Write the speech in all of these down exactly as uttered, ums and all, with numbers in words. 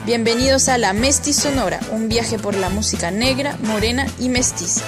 Bienvenidos a La Mestizonora, un viaje por la música negra, morena y mestiza.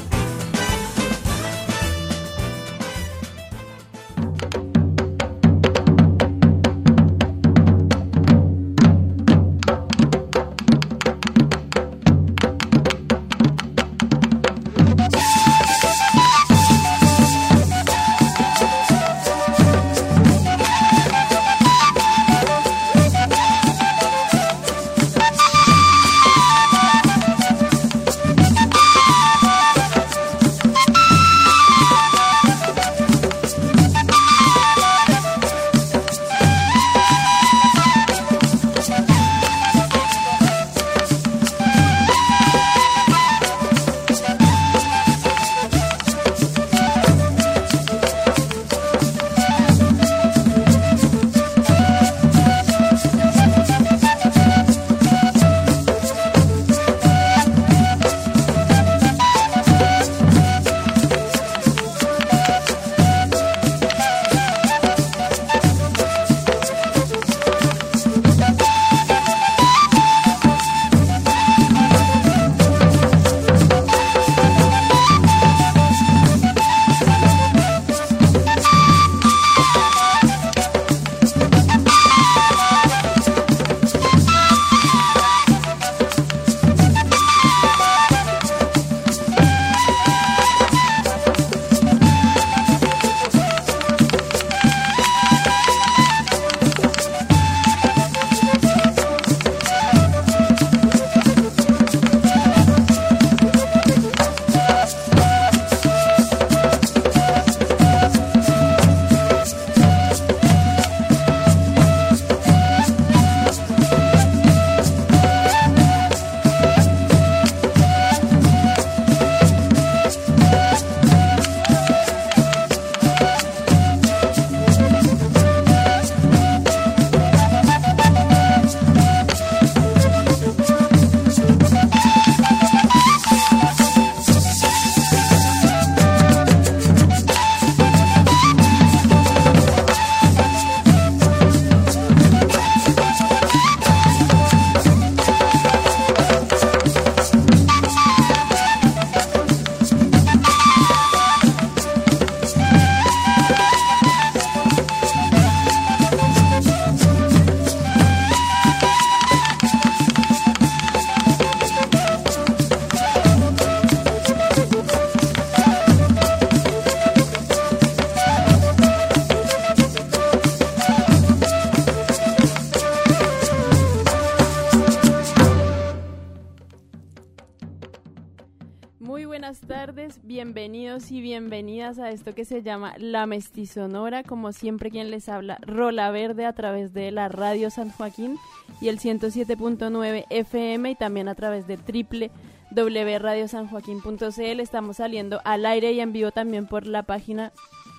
Bienvenidos y bienvenidas a esto que se llama La Mestizonora, como siempre quien les habla, Rola Verde, a través de la Radio San Joaquín y el ciento siete punto nueve F M, y también a través de doble u doble u doble u punto radio san joaquín punto c l. Estamos saliendo al aire y en vivo también por la página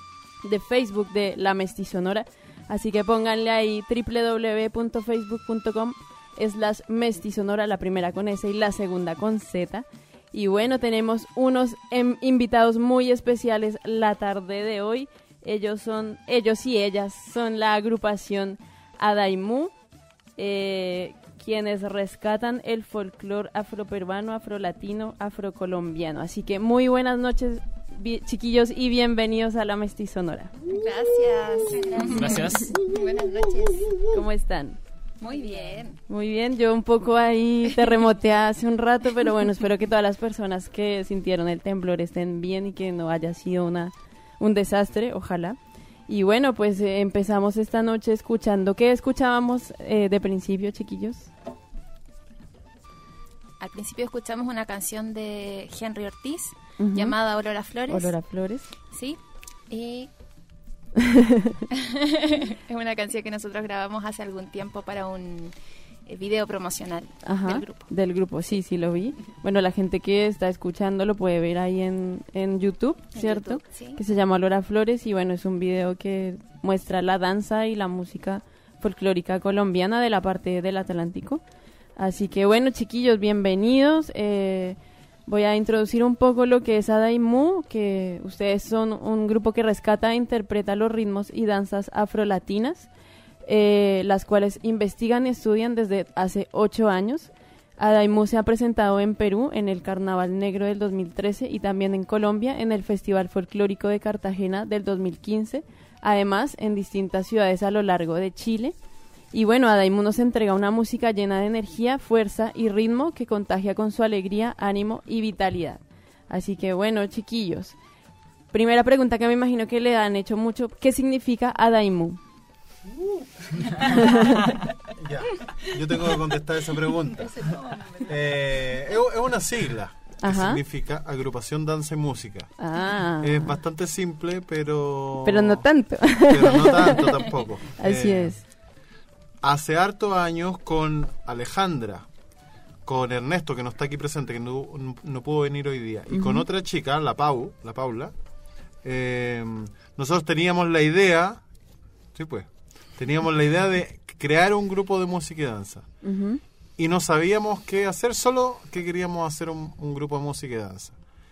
de Facebook de La Mestizonora, así que pónganle ahí doble u doble u doble u punto facebook punto com slash mestizonora, la primera con S y la segunda con Z. Y bueno, tenemos unos em, invitados muy especiales la tarde de hoy. Ellos son, ellos y ellas son la agrupación Adaimu, eh, quienes rescatan el folclore afroperuano, afrolatino, afrocolombiano. Así que muy buenas noches, bi- chiquillos, y bienvenidos a La Mestizonora. Gracias. Gracias. Buenas noches. ¿Cómo están? Muy bien. Muy bien, yo un poco ahí terremoteé hace un rato, pero bueno, espero que todas las personas que sintieron el temblor estén bien y que no haya sido una un desastre, ojalá. Y bueno, pues eh, empezamos esta noche escuchando. ¿Qué escuchábamos eh, de principio, chiquillos? Al principio escuchamos una canción de Henry Ortiz, Uh-huh. llamada Olor a Flores. Olor a Flores. Sí. Y es una canción que nosotros grabamos hace algún tiempo para un eh, video promocional. Ajá, del grupo. Del grupo, sí, sí lo vi. Bueno, la gente que está escuchando lo puede ver ahí en, en YouTube, En ¿cierto? YouTube, sí. Que se llama Olor a Flores, y bueno, es un video que muestra la danza y la música folclórica colombiana de la parte del Atlántico. Así que bueno, chiquillos, bienvenidos. Eh, voy a introducir un poco lo que es Adaimu, que ustedes son un grupo que rescata e interpreta los ritmos y danzas afrolatinas. eh, las cuales investigan y estudian desde hace ocho años. Adaimu se ha presentado en Perú en el Carnaval Negro del dos mil trece y también en Colombia en el Festival Folclórico de Cartagena del dos mil quince, además en distintas ciudades a lo largo de Chile. Y bueno, Adaimu nos entrega una música llena de energía, fuerza y ritmo que contagia con su alegría, ánimo y vitalidad. Así que bueno, chiquillos, primera pregunta que me imagino que le han hecho mucho, ¿qué significa Adaimu? Uh. Ya, yo tengo que contestar esa pregunta. Eh, es, es una sigla que Ajá. significa Agrupación Danza y Música. Ah. Es bastante simple, pero... Pero no tanto. Pero no tanto tampoco. Así Eh, es. Hace hartos años con Alejandra, con Ernesto, que no está aquí presente, que no, no, no pudo venir hoy día, y Uh-huh. con otra chica, la Pau, la Paula, eh, nosotros teníamos la idea, sí pues, teníamos la idea de crear un grupo de música y danza. Uh-huh. Y no sabíamos qué hacer, solo que queríamos hacer un, un grupo de música y danza.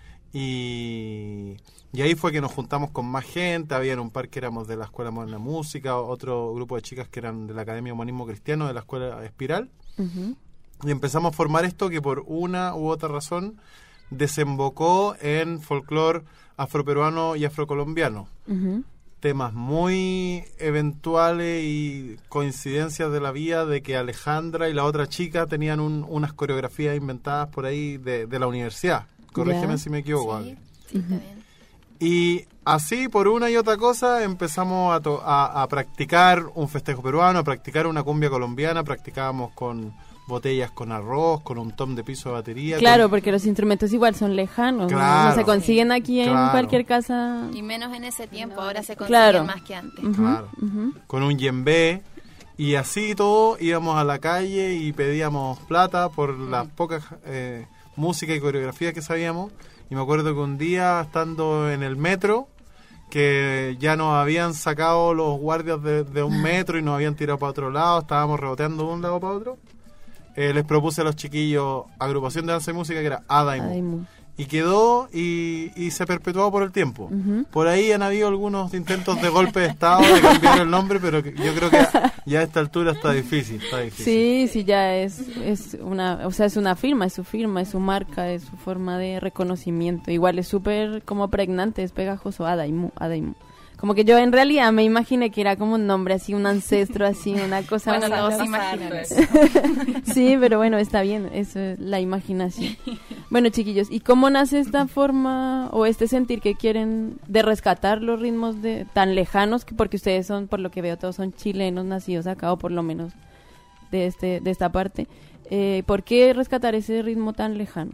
Y, y ahí fue que nos juntamos con más gente, había un par que éramos de la Escuela Moderna de Música, otro grupo de chicas que eran de la Academia Humanismo Cristiano, de la Escuela Espiral. Uh-huh. Y empezamos a formar esto que por una u otra razón desembocó en folclore afroperuano y afrocolombiano. Uh-huh. Temas muy eventuales y coincidencias de la vida de que Alejandra y la otra chica tenían un, unas coreografías inventadas por ahí de, de la universidad. Corrígeme Ya. si me equivoco. Sí, Ale. sí, está bien. Y así, por una y otra cosa, empezamos a, to- a, a practicar un festejo peruano, a practicar una cumbia colombiana. Practicábamos con botellas con arroz, con un tom de piso de batería. Claro, con- porque los instrumentos igual son lejanos, ¿no? Claro. No se consiguen aquí en Claro. cualquier casa. Y menos en ese tiempo, ahora se consigue Claro. más que antes. Ujú, Claro. ujú. con un yembe. Y así todo, íbamos a la calle y pedíamos plata por las pocas eh, música y coreografías que sabíamos. Y me acuerdo que un día, estando en el metro, que ya nos habían sacado los guardias de, de un metro y nos habían tirado para otro lado, estábamos reboteando de un lado para otro, eh, les propuse a los chiquillos agrupación de danza y música que era Adaimu. Adaimu. Y quedó y, y se perpetuó por el tiempo. Ujú. Por ahí han habido algunos intentos de golpe de estado de cambiar el nombre, pero que- yo creo que ya a esta altura está difícil, está difícil. Sí, sí, ya es, es una, o sea, es una firma, es su firma, es su marca, es su forma de reconocimiento. Igual es súper como pregnante, es pegajoso, Adaimu, Adaimu. Como que yo en realidad me imaginé que era como un nombre así, un ancestro así, una cosa Bueno, más- todos se imaginan eso. Sí, pero bueno, está bien, eso es la imaginación. Bueno, chiquillos, ¿y cómo nace esta forma o este sentir que quieren de rescatar los ritmos de tan lejanos? Que porque ustedes son, por lo que veo, todos son chilenos nacidos acá, o por lo menos de este de esta parte. Eh, ¿Por qué rescatar ese ritmo tan lejano?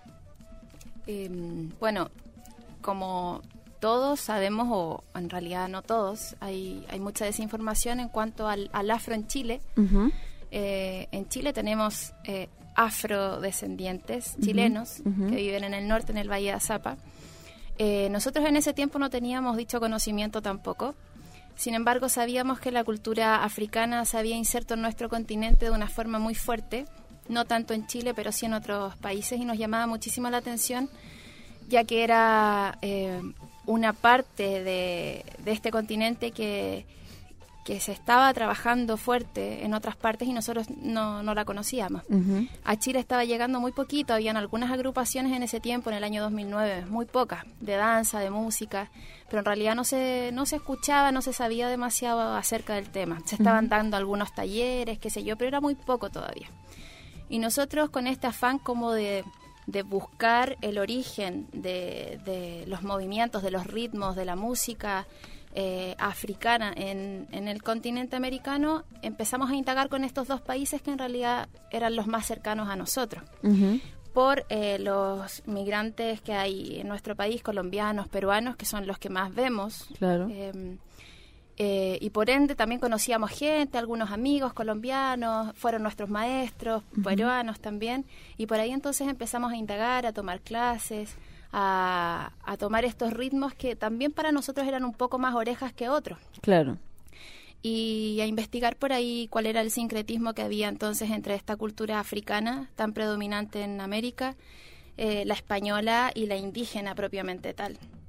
Eh, bueno, como todos sabemos, o en realidad no todos, hay, hay mucha desinformación en cuanto al, al afro en Chile. Ujú, Eh, en Chile tenemos eh, afrodescendientes Ujú, chilenos ujú. que viven en el norte, en el Valle de Azapa. Eh, nosotros en ese tiempo no teníamos dicho conocimiento tampoco. Sin embargo, sabíamos que la cultura africana se había inserto en nuestro continente de una forma muy fuerte, no tanto en Chile, pero sí en otros países, y nos llamaba muchísimo la atención, ya que era eh, una parte de, de este continente que, que se estaba trabajando fuerte en otras partes y nosotros no, no la conocíamos. ujú. A Chile estaba llegando muy poquito, habían algunas agrupaciones en ese tiempo, en el año dos mil nueve, muy pocas, de danza, de música, pero en realidad no se, no se escuchaba, no se sabía demasiado acerca del tema. Se estaban Ujú. dando algunos talleres, qué sé yo, pero era muy poco todavía. Y nosotros con este afán como de, de buscar el origen de, de los movimientos, de los ritmos, de la música eh, africana en, en el continente americano, empezamos a indagar con estos dos países que en realidad eran los más cercanos a nosotros. Ujú. Por eh, los migrantes que hay en nuestro país, colombianos, peruanos, que son los que más vemos. Claro. Eh, eh, y por ende también conocíamos gente, algunos amigos colombianos, fueron nuestros maestros, Ujú. peruanos también, y por ahí entonces empezamos a indagar, a tomar clases, a, a tomar estos ritmos que también para nosotros eran un poco más orejas que otros, Claro. y a investigar por ahí cuál era el sincretismo que había entonces entre esta cultura africana tan predominante en América, eh, la española y la indígena propiamente tal.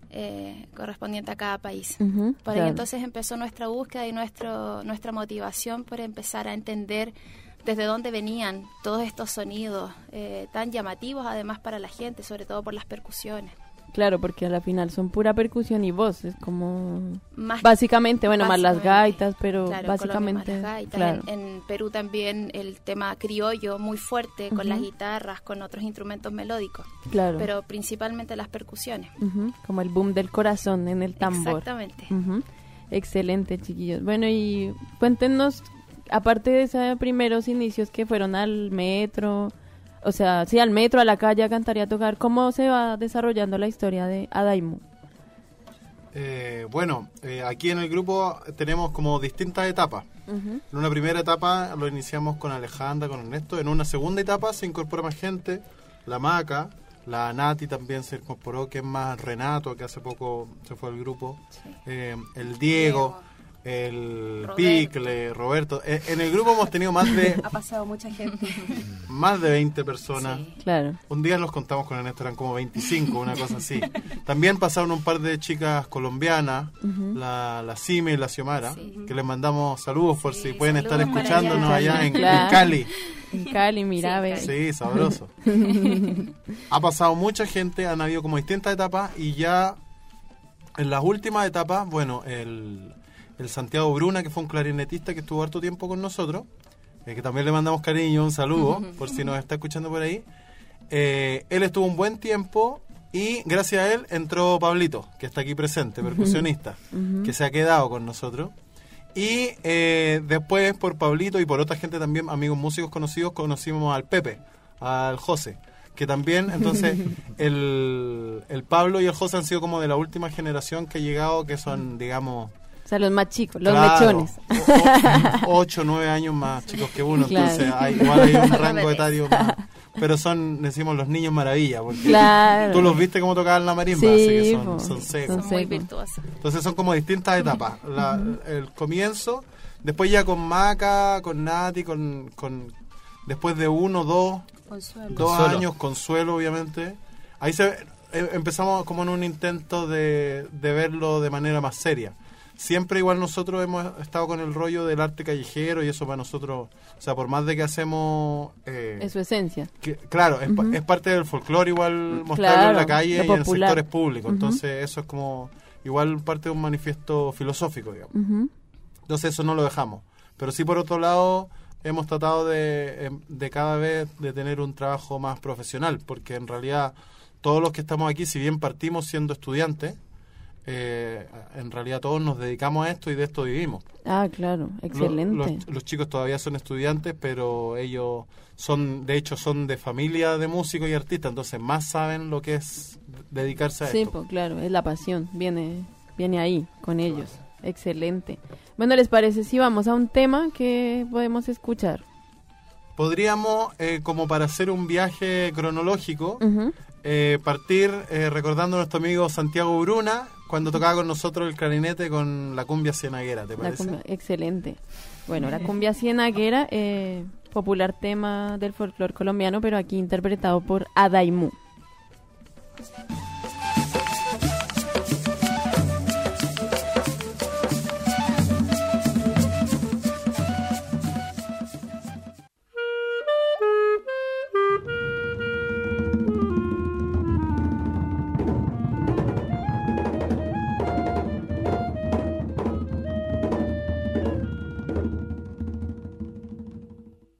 eh, correspondiente a cada país. Uh-huh, Por claro. ahí entonces empezó nuestra búsqueda y nuestro nuestra motivación por empezar a entender desde dónde venían todos estos sonidos eh, tan llamativos, además para la gente, sobre todo por las percusiones. Claro, porque a la final son pura percusión y voz, es como... Más Básicamente, bueno, más las básicamente, gaitas, pero claro, en básicamente... Colombia más las gaitas. Claro. En, en Perú también el tema criollo muy fuerte, con Ujú. las guitarras, con otros instrumentos melódicos, Claro. pero principalmente las percusiones. Ujú, como el boom del corazón en el tambor. Exactamente. Ujú. Excelente, chiquillos. Bueno, y cuéntenos, aparte de esos primeros inicios que fueron al metro, o sea, sí, al metro, a la calle a cantar y a tocar, ¿cómo se va desarrollando la historia de Adaimu? Eh, bueno, eh, aquí en el grupo tenemos como distintas etapas. Ujú. En una primera etapa lo iniciamos con Alejandra, con Ernesto. En una segunda etapa se incorpora más gente, la Maca, la Nati también se incorporó, que es más Renato, que hace poco se fue al grupo, Sí. eh, el Diego, el Roberto. Picle, Roberto. Eh, en el grupo hemos tenido más de Ha pasado mucha gente. más de veinte personas. Sí. Claro. Un día los contamos con Ernesto, eran como veinticinco, una cosa así. También pasaron un par de chicas colombianas, Ujú. la, la Sime y la Xiomara, Sí. que les mandamos saludos por Sí, si pueden estar saludos para escuchándonos allá. allá en, Claro. en Cali. En Cali, mira, Sí, a ver. Cali. Sí, sabroso. Ha pasado mucha gente, han habido como distintas etapas y ya en las últimas etapas, bueno, el, el Santiago Bruna, que fue un clarinetista que estuvo harto tiempo con nosotros, eh, que también le mandamos cariño, un saludo, por si nos está escuchando por ahí. Eh, él estuvo un buen tiempo y gracias a él entró Pablito, que está aquí presente, percusionista, Ujú. que se ha quedado con nosotros. Y eh, después por Pablito y por otra gente también, amigos músicos conocidos, conocimos al Pepe, al José, que también, entonces, el, el Pablo y el José han sido como de la última generación que ha llegado, que son, digamos... O sea, los más chicos, los claro, mechones. o- o- ocho, nueve años más chicos que uno, Claro. entonces hay, igual hay un rango Bebés. etario más. Pero son, decimos, los niños maravilla, porque Claro. tú los viste cómo tocaban la marimba, Sí, así que son, po. son secos. Son Son muy secos. virtuosos. Entonces son como distintas etapas. La- el comienzo, después ya con Maca, con Nati, con, con después de uno, dos, Consuelo. dos Consuelo. años, Consuelo, obviamente. Ahí se eh, empezamos como en un intento de, de verlo de manera más seria. Siempre igual nosotros hemos estado con el rollo del arte callejero y eso para nosotros, o sea, por más de que hacemos... eh, Es su esencia. que, claro, es, pa- Ujú. es parte del folclore igual mostrarlo Claro, en la calle lo y en popular. sectores públicos. Ujú. Entonces eso es como igual parte de un manifiesto filosófico, digamos. Ujú. Entonces eso no lo dejamos. Pero sí, por otro lado, hemos tratado de, em, de cada vez de tener un trabajo más profesional, porque en realidad todos los que estamos aquí, si bien partimos siendo estudiantes, eh, en realidad todos nos dedicamos a esto y de esto vivimos. Ah, claro, Lo- excelente. Los, los chicos todavía son estudiantes, pero ellos son, de hecho, son de familia de músicos y artistas, entonces más saben lo que es dedicarse a Sí, esto. pues claro, es la pasión, viene, viene ahí con ellos. Excelente. Bueno, ¿les parece si vamos a un tema que podemos escuchar? Podríamos, eh, como para hacer un viaje cronológico, Ujú. eh, partir eh, recordando a nuestro amigo Santiago Bruna, cuando tocaba con nosotros el clarinete con la cumbia cienaguera, ¿te La parece? cumbia, excelente. Bueno, la cumbia cienaguera, eh, popular tema del folclore colombiano, pero aquí interpretado por Adaimu.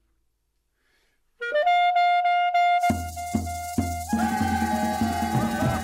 Thank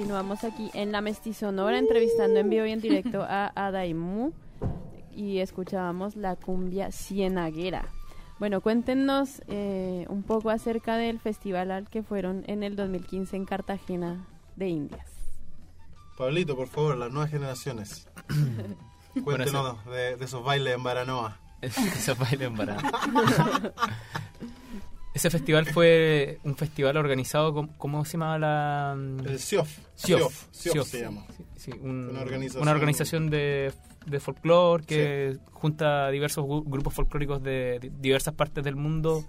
continuamos aquí en La Mestizonora entrevistando en vivo y en directo a Adaimu y escuchábamos la cumbia cienaguera. Bueno, cuéntenos eh, un poco acerca del festival al que fueron en el dos mil quince en Cartagena de Indias. Pablito, por favor, las nuevas generaciones. Cuéntenos bueno, de, de esos bailes en Baranoa. Esos bailes en Baranoa. Ese festival fue un festival organizado, con, ¿cómo se llamaba la...? El C I O F. C I O F, C I O F se llama. Sí, sí, un, una organización, una organización de, de folclore que sí. junta diversos gu- grupos folclóricos de, de diversas partes del mundo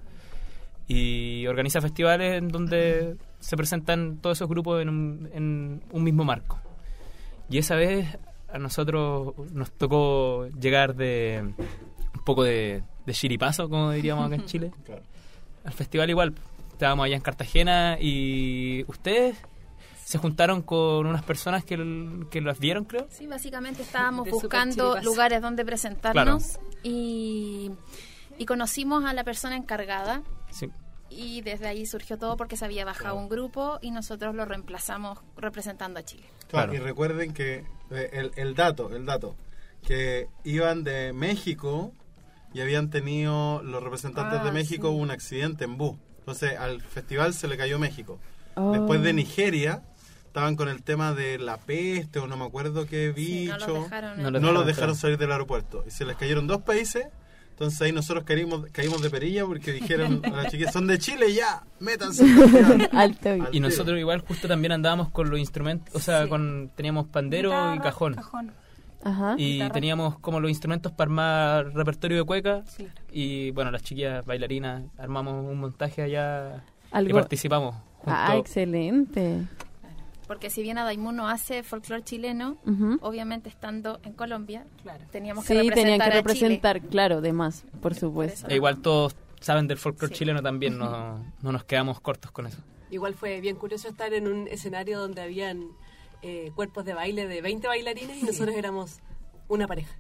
y organiza festivales en donde se presentan todos esos grupos en un, en un mismo marco. Y esa vez a nosotros nos tocó llegar de un poco de, de chiripazo, como diríamos acá en Chile. Claro. Al festival igual, estábamos allá en Cartagena y ustedes se juntaron con unas personas que, que las vieron, creo. Sí, básicamente estábamos De buscando lugares donde presentarnos claro. y, y conocimos a la persona encargada. Sí. Y desde ahí surgió todo porque se había bajado claro. un grupo y nosotros lo reemplazamos representando a Chile. Claro, claro. Y recuerden que eh, el, el dato, el dato, que iban de México y habían tenido los representantes ah, de México sí. un accidente en bus. Entonces al festival se le cayó México. Oh. Después de Nigeria estaban con el tema de la peste o no me acuerdo qué bicho. Sí, no los dejaron, no, no los dejaron salir del aeropuerto. Y se les cayeron dos países. Entonces ahí nosotros caímos, caímos de perilla porque dijeron a las chiquillas, son de Chile ya, métanse. Alto. Y nosotros igual justo también andábamos con los instrumentos, o sea, sí. con teníamos pandero Guitarra, y cajón. cajón. Ajá. Y Guitarra. Teníamos como los instrumentos para armar repertorio de cueca. Sí. Y bueno, las chiquillas bailarinas armamos un montaje allá ¿Algo? y participamos. Junto. Ah, excelente. Porque si bien Adaimu no hace folclore chileno, uh-huh. obviamente estando en Colombia, claro. teníamos que sí, representar tenían que a representar, Chile. Claro, de más, por supuesto. E igual todos saben del folclore sí. chileno también, no, no nos quedamos cortos con eso. Igual fue bien curioso estar en un escenario donde habían eh, cuerpos de baile de veinte bailarines y nosotros éramos una pareja.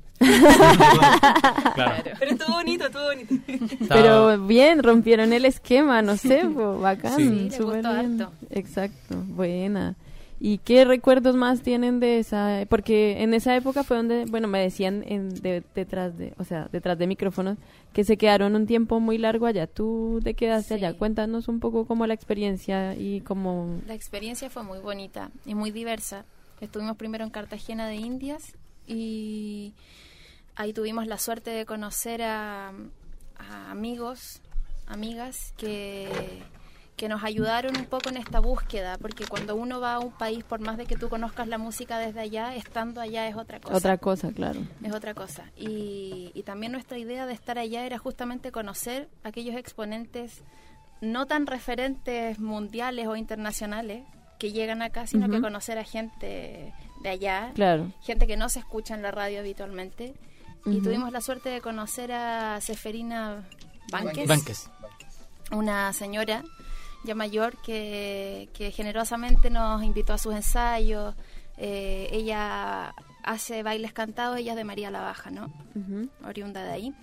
Claro. Pero estuvo bonito, estuvo bonito. Pero bien, rompieron el esquema, no sé, pues, bacán. Sí, súper bien. Harto. Exacto, buena. ¿Y qué recuerdos más tienen de esa? Porque en esa época fue donde, bueno, me decían en, de, detrás de, o sea, detrás de micrófonos, que se quedaron un tiempo muy largo allá. ¿Tú te quedaste sí. allá? Cuéntanos un poco cómo la experiencia y cómo... La experiencia fue muy bonita y muy diversa. Estuvimos primero en Cartagena de Indias y ahí tuvimos la suerte de conocer a, a amigos, amigas que... que nos ayudaron un poco en esta búsqueda, porque cuando uno va a un país, por más de que tú conozcas la música desde allá, estando allá es otra cosa. Otra cosa, claro. Es otra cosa. Y, y también nuestra idea de estar allá era justamente conocer aquellos exponentes no tan referentes mundiales o internacionales que llegan acá, sino uh-huh. que conocer a gente de allá, claro. gente que no se escucha en la radio habitualmente. Uh-huh. Y tuvimos la suerte de conocer a Seferina Banques, Banques. una señora ya mayor que, que generosamente nos invitó a sus ensayos. Eh, ella hace bailes cantados, ella es de María la Baja, ¿no? Uh-huh. Oriunda de ahí.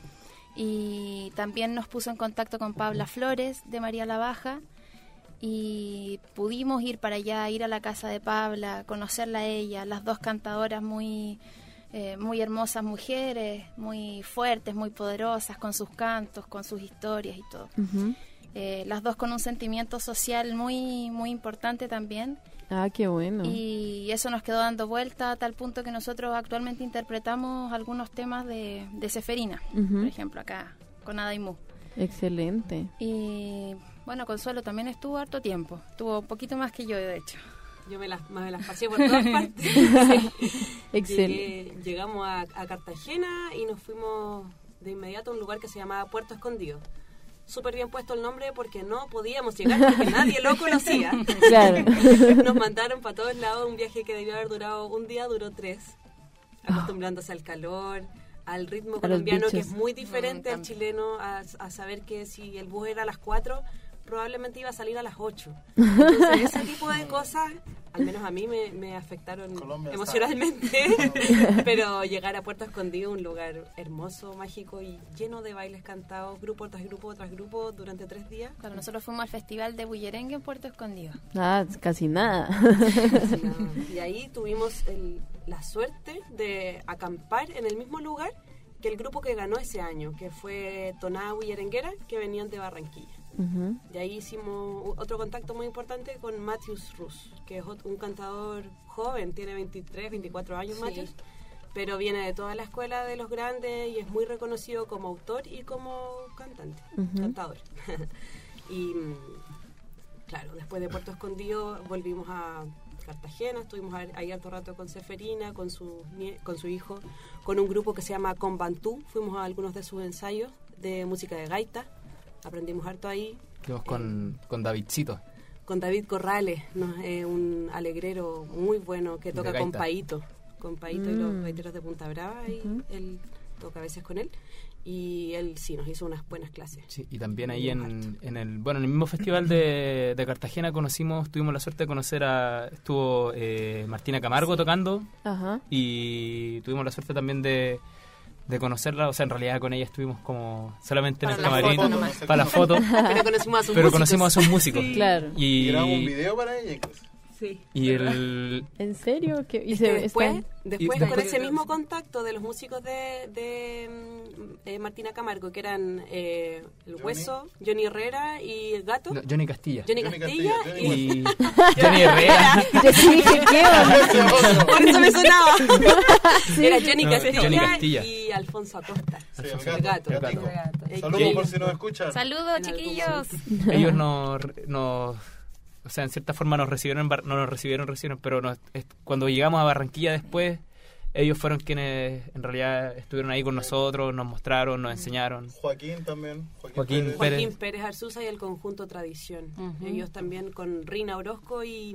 Y también nos puso en contacto con Pabla Flores de María la Baja y pudimos ir para allá, ir a la casa de Pabla, conocerla a ella, las dos cantadoras muy, eh, muy hermosas mujeres, muy fuertes, muy poderosas, con sus cantos, con sus historias y todo. Uh-huh. Eh, las dos con un sentimiento social muy muy importante también. Ah, qué bueno. Y eso nos quedó dando vuelta a tal punto que nosotros actualmente interpretamos algunos temas de, de Seferina, uh-huh. por ejemplo, acá con Adaimu. Excelente. Y bueno, Consuelo también estuvo harto tiempo, estuvo un poquito más que yo, de hecho. Yo me las, me las pasé por todas partes. Excelente. Llegué, llegamos a, a Cartagena y nos fuimos de inmediato a un lugar que se llamaba Puerto Escondido. Súper bien puesto el nombre porque no podíamos llegar porque nadie lo conocía. Claro. Nos mandaron para todos lados, un viaje que debió haber durado un día, duró tres, acostumbrándose oh. al calor, al ritmo a colombiano que es muy diferente mm, al chileno, a, a saber que si el bus era a las cuatro, probablemente iba a salir a las ocho. Entonces ese tipo de cosas al menos a mí me, me afectaron Colombia emocionalmente, pero llegar a Puerto Escondido, un lugar hermoso, mágico y lleno de bailes cantados, grupo tras grupo tras grupo, durante tres días. Claro, nosotros fuimos al Festival de Bullerengue en Puerto Escondido. Ah, casi nada. Casi nada. Y ahí tuvimos el, la suerte de acampar en el mismo lugar que el grupo que ganó ese año, que fue Tonada Bullerenguera, que venían de Barranquilla. Uh-huh. Y ahí hicimos otro contacto muy importante con Matthews Rus, que es un cantador joven, tiene veintitrés, veinticuatro años, sí. Matthews, pero viene de toda la escuela de los grandes y es muy reconocido como autor y como cantante, uh-huh. cantador. Y claro, después de Puerto Escondido volvimos a Cartagena, estuvimos ahí harto rato con Seferina, con su, con su hijo, con un grupo que se llama Combantú, fuimos a algunos de sus ensayos de música de gaita, aprendimos harto ahí. Estuvimos con, eh, con Davidcito. Con David Corrales, ¿no? eh, un alegrero muy bueno que toca con Paito, con Paito mm. y los gaiteros de Punta Brava, y uh-huh. él toca a veces con él. Y él sí nos hizo unas buenas clases. Sí, y también ahí en, en el bueno en el mismo festival de, de Cartagena conocimos, tuvimos la suerte de conocer a, estuvo eh, Martina Camargo sí. tocando. Ajá. Y tuvimos la suerte también de, de conocerla, o sea, en realidad con ella estuvimos como solamente para en el camarín para la foto, pero conocimos a sus pero músicos. Conocimos a sus músicos. Sí. Claro. Y grabamos un video para ella incluso. Sí. Y el ¿En serio? ¿Qué? ¿Y es se que después, está... después y con después, ese mismo contacto de los músicos de, de eh, Martina Camargo, que eran eh, El Johnny. Hueso, Johnny Herrera y El Gato. no, Johnny Castilla. Johnny, Johnny Castilla, Castilla, y... y Johnny Herrera. Yo sí dije, ¿qué onda? Por eso me sonaba. Sí. Era Johnny, No, Castilla Johnny Castilla y Alfonso Acosta. Sí, El el Gato. gato. El El gato. gato. Saludos por si nos escuchan. Saludos, En chiquillos. Ellos nos, nos o sea, en cierta forma nos recibieron, en Bar- no nos recibieron, recibieron, pero nos, es, cuando llegamos a Barranquilla después, ellos fueron quienes en realidad estuvieron ahí con nosotros, nos mostraron, nos enseñaron. Joaquín también. Joaquín, Joaquín Pérez. Pérez. Joaquín Pérez Arzuza y el conjunto Tradición. Uh-huh. Ellos también con Rina Orozco y,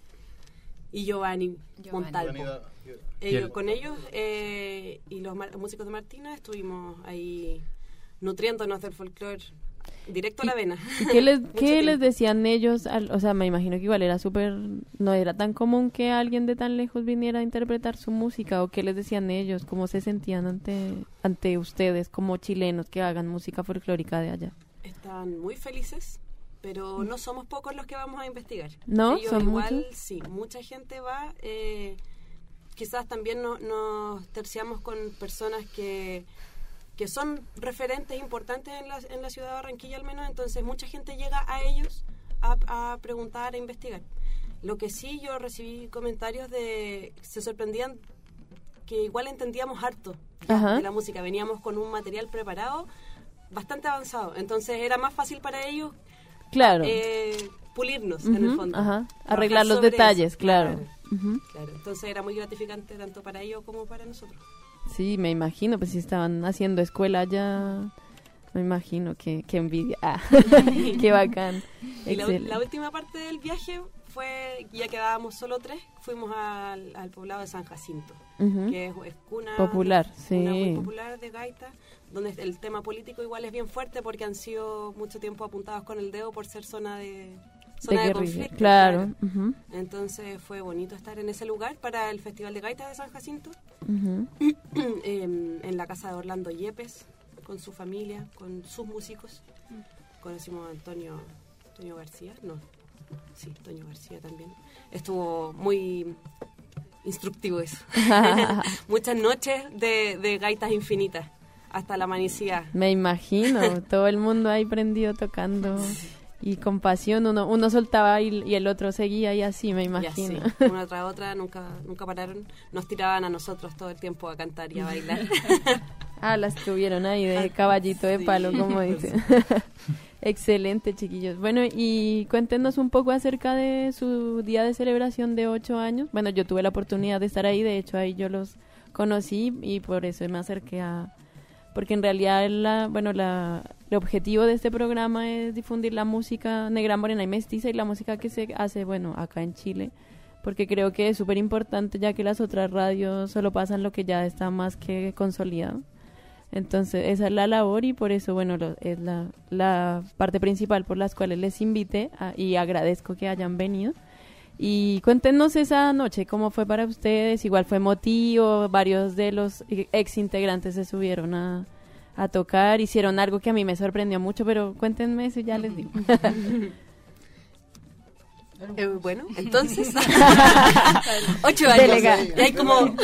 y Giovanni, Giovanni. Montalvo. Giovanni, Ellos, el, con ellos eh, y los mar- músicos de Martina estuvimos ahí nutriéndonos del folclore directo a la vena. ¿Y qué les, qué les decían ellos? Al, o sea, me imagino que igual era súper... No era tan común que alguien de tan lejos viniera a interpretar su música. ¿O qué les decían ellos? ¿Cómo se sentían ante, ante ustedes como chilenos que hagan música folclórica de allá? Están muy felices, pero no somos pocos los que vamos a investigar. ¿No? Ellos ¿Son igual, muchos? sí, mucha gente va... Eh, quizás también no, nos terciamos con personas que... que son referentes importantes en la, en la ciudad de Barranquilla al menos, entonces mucha gente llega a ellos a, a preguntar, a investigar. Lo que sí yo recibí comentarios de... se sorprendían que igual entendíamos harto Ajá. de la música, veníamos con un material preparado bastante avanzado, entonces era más fácil para ellos Claro. eh, pulirnos Uh-huh, en el fondo. Ajá. Trabajar Arreglar los sobre detalles, eso. claro. Claro, Uh-huh. claro. Entonces era muy gratificante tanto para ellos como para nosotros. Sí, me imagino, pues si estaban haciendo escuela ya, me imagino que, que envidia, ah, qué bacán. Y la, Excelente. la última parte del viaje fue, ya quedábamos solo tres, fuimos al, al poblado de San Jacinto, Uh-huh. que es, es cuna Popular, sí. cuna muy popular de gaita, donde el tema político igual es bien fuerte porque han sido mucho tiempo apuntados con el dedo por ser zona de... zona De de, guerrilla, conflicto, claro. Uh-huh. Entonces fue bonito estar en ese lugar para el Festival de Gaita de San Jacinto, Uh-huh. en, en la casa de Orlando Yepes, con su familia, con sus músicos. Conocimos a Antonio, Antonio García, no, sí, Antonio García también. Estuvo muy instructivo eso. Muchas noches de, de gaitas infinitas, hasta la amanecía. Me imagino, todo el mundo ahí prendido tocando. Y con pasión, uno, uno soltaba y, y el otro seguía y así, me imagino. Y así, una tras otra, nunca, nunca pararon. Nos tiraban a nosotros todo el tiempo a cantar y a bailar. Ah, las tuvieron ahí de caballito de Sí, palo, como dicen. Excelente, chiquillos. Bueno, y cuéntenos un poco acerca de su día de celebración de ocho años. Bueno, yo tuve la oportunidad de estar ahí, de hecho ahí yo los conocí y por eso me acerqué a... Porque en realidad, la, bueno, la, el objetivo de este programa es difundir la música negra, morena y mestiza y la música que se hace, bueno, acá en Chile. Porque creo que es súper importante ya que las otras radios solo pasan lo que ya está más que consolidado. Entonces, esa es la labor y por eso, bueno, lo, es la, la parte principal por las cuales les invité a, y agradezco que hayan venido. Y cuéntenos esa noche, ¿cómo fue para ustedes? Igual fue emotivo, varios de los ex integrantes se subieron a, a tocar, hicieron algo que a mí me sorprendió mucho, pero cuéntenme eso, ya les digo. Eh, bueno, entonces ocho años. Delega. Y hay como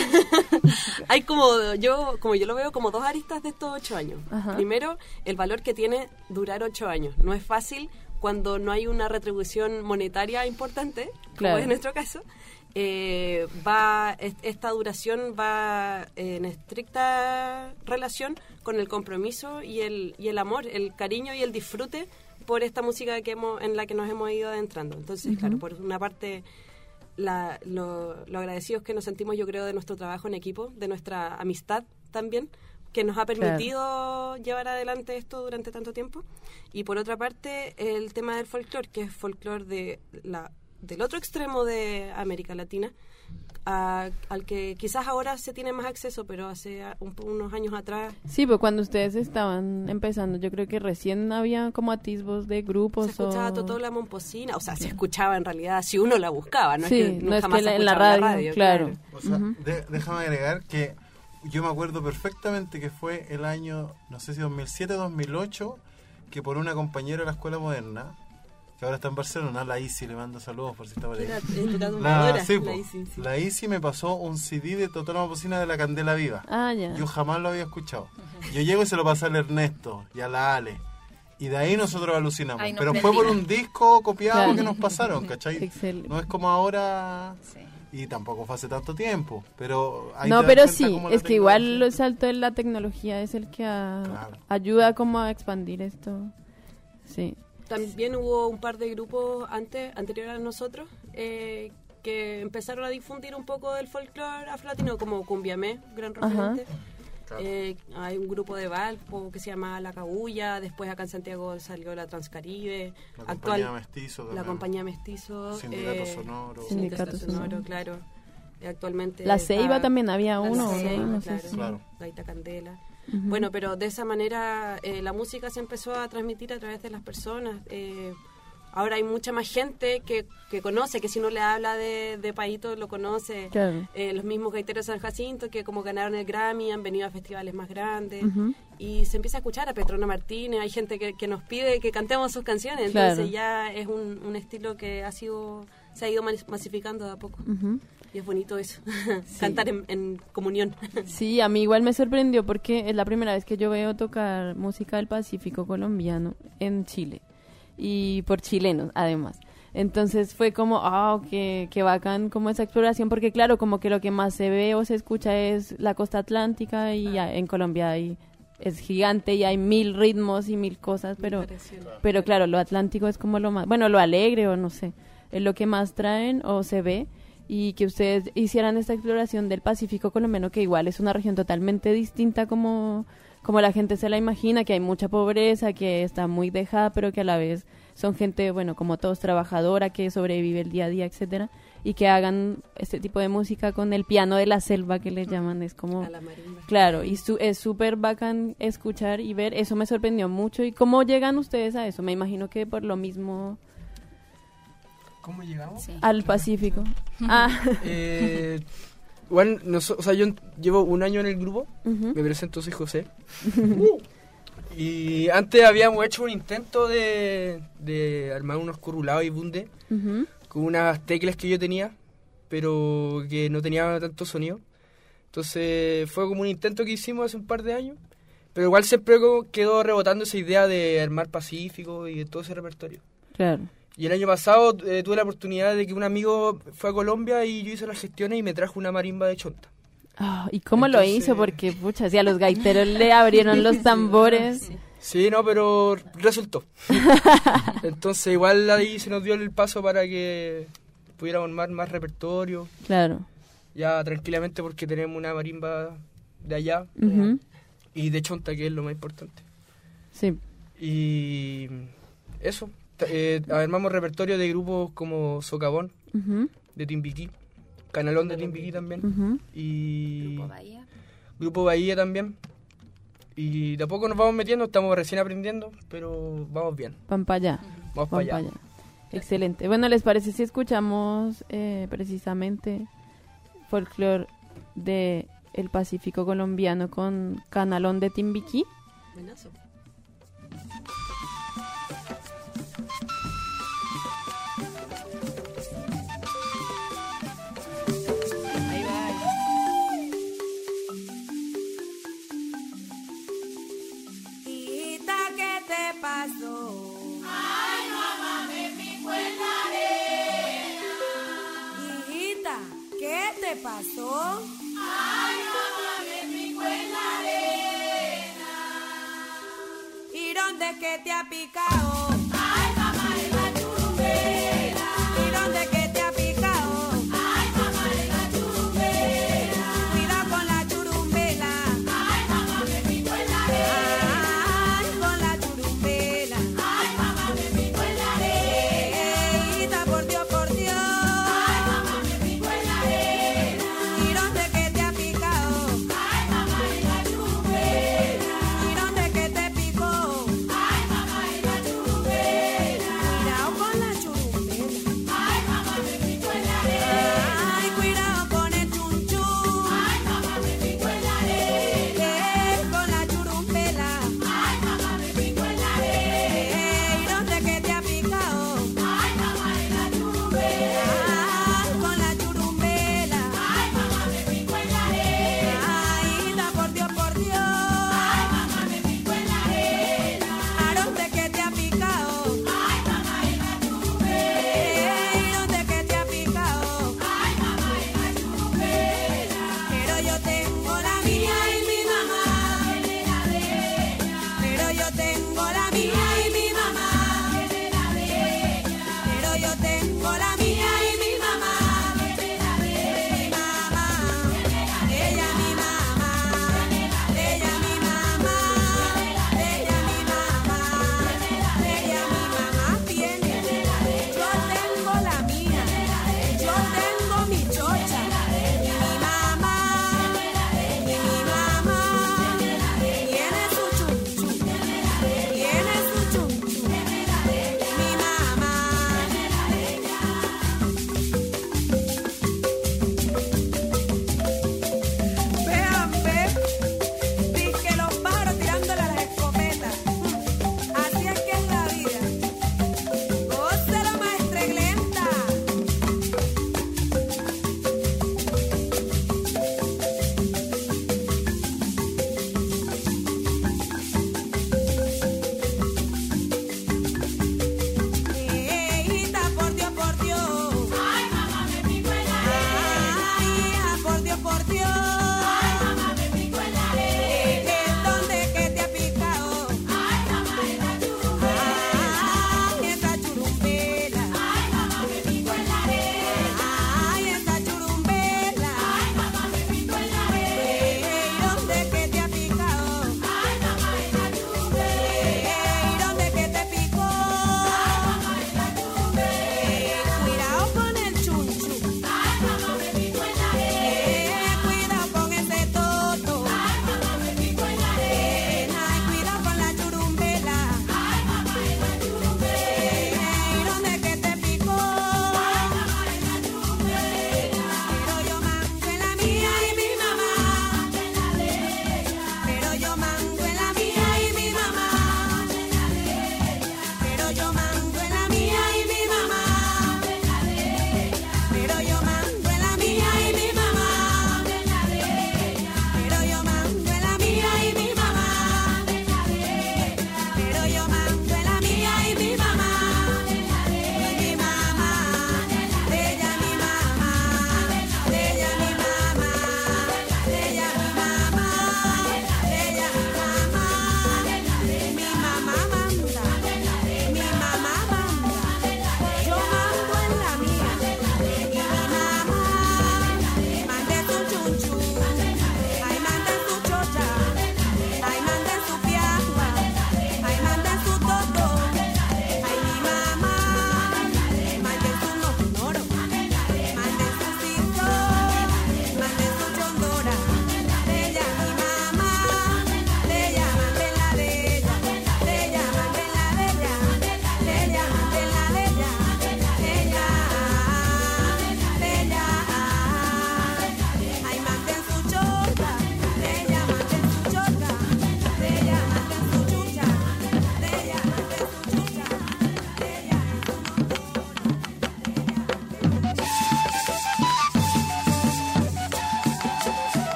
hay como yo como yo lo veo como dos aristas de estos ocho años. Ajá. Primero, el valor que tiene durar ocho años. No es fácil cuando no hay una retribución monetaria importante, Claro. como es nuestro caso. Eh, va est- esta duración va en estricta relación con el compromiso y el y el amor, el cariño y el disfrute por esta música que hemos, en la que nos hemos ido adentrando. Entonces, Uh-huh. claro, por una parte, la, lo, lo agradecidos que nos sentimos, yo creo, de nuestro trabajo en equipo, de nuestra amistad también, que nos ha permitido claro. llevar adelante esto durante tanto tiempo. Y por otra parte, el tema del folclore, que es folclore de la, del otro extremo de América Latina, a, al que quizás ahora se tiene más acceso, pero hace un, unos años atrás... Sí, pues cuando ustedes estaban empezando, yo creo que recién había como atisbos de grupos. Se escuchaba o... Totola Momposina, o sea, se escuchaba en realidad si uno la buscaba, no sí, es que no es jamás que la, se en la escuchaba radio, en la radio, claro. claro. O sea, Uh-huh. de- déjame agregar que yo me acuerdo perfectamente que fue el año, no sé si dos mil siete o dos mil ocho, que por una compañera de la Escuela Moderna, que ahora está en Barcelona, la Isi, le mando saludos por si está por ahí. Era, era La, tatuadora, sí, la po, Isi, sí. la Isi me pasó un C D de Totola Momposina de la Candela Viva. Ah, ya. Yo jamás lo había escuchado. Yo llego y se lo pasé al Ernesto y a la Ale. Y de ahí nosotros alucinamos. Ay, nos Pero fue por perdimos. un disco copiado Claro. que nos pasaron, ¿cachai? Excelente. No es como ahora... Sí. Y tampoco fue hace tanto tiempo, pero... ahí No, te das pero cuenta sí, cómo la es que igual tecnología- el salto de la tecnología es el que a- Claro. ayuda como a expandir esto. Sí. También hubo un par de grupos antes, anterior a nosotros, eh, que empezaron a difundir un poco del folclore afrolatino, como Cumbiamé, gran Ajá. referente. Eh, hay un grupo de Valpo que se llama La Cabulla, después acá en Santiago salió la Transcaribe, La actual compañía Mestizo también. la compañía Mestizo, Sindicato eh, Sonoro. Sindicato Sindicato Sonoro, Sonoro. claro. Eh, actualmente La está- Ceiba también había la uno, Ceiba, ¿no? No sé claro, si- Claro. Gaita Candela. Ujú. Bueno, pero de esa manera eh, la música se empezó a transmitir a través de las personas. Eh, ahora hay mucha más gente que, que conoce, que si uno le habla de, de Paito lo conoce. Claro. Eh, los mismos gaiteros de San Jacinto que como ganaron el Grammy han venido a festivales más grandes. Ujú. Y se empieza a escuchar a Petrona Martínez, hay gente que, que nos pide que cantemos sus canciones. Entonces Claro. ya es un, un estilo que ha sido se ha ido mas- masificando de a poco. Ujú. Y es bonito eso, cantar en, en comunión. Sí, a mí igual me sorprendió porque es la primera vez que yo veo tocar música del Pacífico colombiano en Chile y por chilenos además. Entonces fue como, ah, qué, qué bacán como esa exploración, porque claro, como que lo que más se ve o se escucha es la costa atlántica y ya en Colombia hay, es gigante y hay mil ritmos y mil cosas, pero, pero claro, lo atlántico es como lo más, bueno, lo alegre o no sé, es lo que más traen o se ve. Y que ustedes hicieran esta exploración del Pacífico colombiano, que igual es una región totalmente distinta como, como la gente se la imagina, que hay mucha pobreza, que está muy dejada, pero que a la vez son gente, bueno, como todos, trabajadora, que sobrevive el día a día, etcétera, y que hagan este tipo de música con el piano de la selva, que le llaman, es como... A la marimba. Claro, y su, es súper bacán escuchar y ver, eso me sorprendió mucho. ¿Y cómo llegan ustedes a eso? Me imagino que por lo mismo ¿Cómo llegamos? Sí. al Pacífico. Ah, Eh, igual, noso- o sea, yo llevo un año en el grupo. ujú. Me presento, soy José. Y antes habíamos hecho un intento de, de armar unos corrulados y bunde Ujú. con unas teclas que yo tenía, pero que no tenía tanto sonido. Entonces fue como un intento que hicimos hace un par de años, pero igual siempre co- quedó rebotando esa idea de armar Pacífico y de todo ese repertorio. Claro. Y el año pasado eh, tuve la oportunidad de que un amigo fue a Colombia y yo hice las gestiones y me trajo una marimba de chonta. Ah, ¿y cómo lo Entonces- hizo? Porque, pucha, si a los gaiteros le abrieron los tambores. Sí, no, pero resultó. Entonces igual ahí se nos dio el paso para que pudiéramos armar más repertorio, Claro. ya tranquilamente porque tenemos una marimba de allá Ujú. y de chonta, que es lo más importante. Sí. Y eso, t- eh, armamos repertorio de grupos como Socavón, Ujú. de Timbiquí, Canalón de Timbiquí también, Ujú. y Grupo Bahía. Grupo Bahía también. Y de a poco nos vamos metiendo, estamos recién aprendiendo, pero vamos bien, Van para allá. vamos Van para pa' allá. allá. Excelente. Bueno, ¿les parece si escuchamos eh, precisamente folclore de el Pacífico colombiano con Canalón de Timbiquí? Buenazo. Ahí va. Hijita, ¿qué te pasó? Ay, mamá, me pico en la arena. Hijita, ¿qué te pasó? Ay, mamá, me pico en la arena. ¿Y dónde es que te ha picado? Ay, mamá, en la churumbera. ¿Y dónde es que te ha picado? Ay, mamá, en la churumbera. Cuidado con la churumbela. Ay, mamá, me pico en la arena. Ay, con la churumbela. Ay, mamá, me pico en la arena. Hijita, por Dios, por Dios. Ay, mamá, me pico en la arena. ¿Y dónde es que te ha picado? Ay, mamá, en la churumbera. ¿Y dónde es que te picó? Ay, mamá, en la churumbera.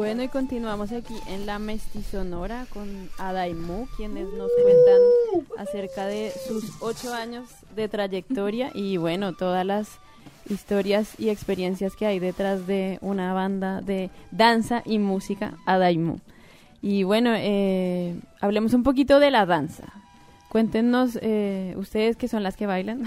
Bueno, y continuamos aquí en la Mestizonora con Ada y Mu, quienes nos cuentan acerca de sus ocho años de trayectoria y bueno, todas las historias y experiencias que hay detrás de una banda de danza y música, Ada y Mu. Y bueno, eh, hablemos un poquito de la danza. Cuéntenos, eh, ustedes que son las que bailan,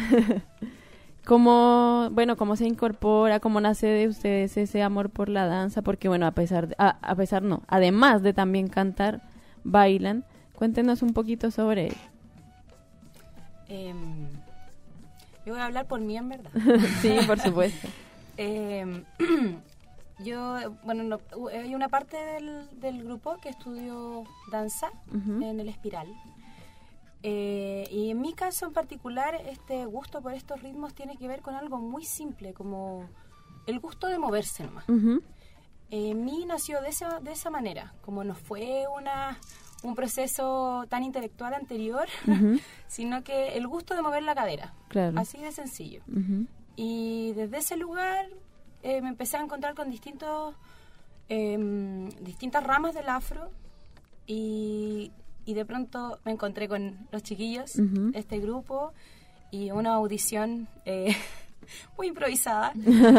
cómo, bueno, cómo se incorpora, cómo nace de ustedes ese amor por la danza, porque bueno, a pesar, de, a, a pesar no, además de también cantar, bailan. Cuéntenos un poquito sobre él. Eh, yo voy a hablar por mí, en verdad. Sí, por supuesto. eh, yo, bueno, no, hay una parte del, del grupo que estudió danza uh-huh. en el Espiral. Eh, y en mi caso en particular, este gusto por estos ritmos tiene que ver con algo muy simple, como el gusto de moverse nomás. Uh-huh. En eh, mí nació de esa, de esa manera, como no fue una, un proceso tan intelectual anterior, uh-huh. sino que el gusto de mover la cadera, claro. así de sencillo. Uh-huh. Y desde ese lugar eh, me empecé a encontrar con distintos, eh, distintas ramas del afro y... Y de pronto me encontré con los chiquillos, uh-huh. este grupo, y una audición eh, muy improvisada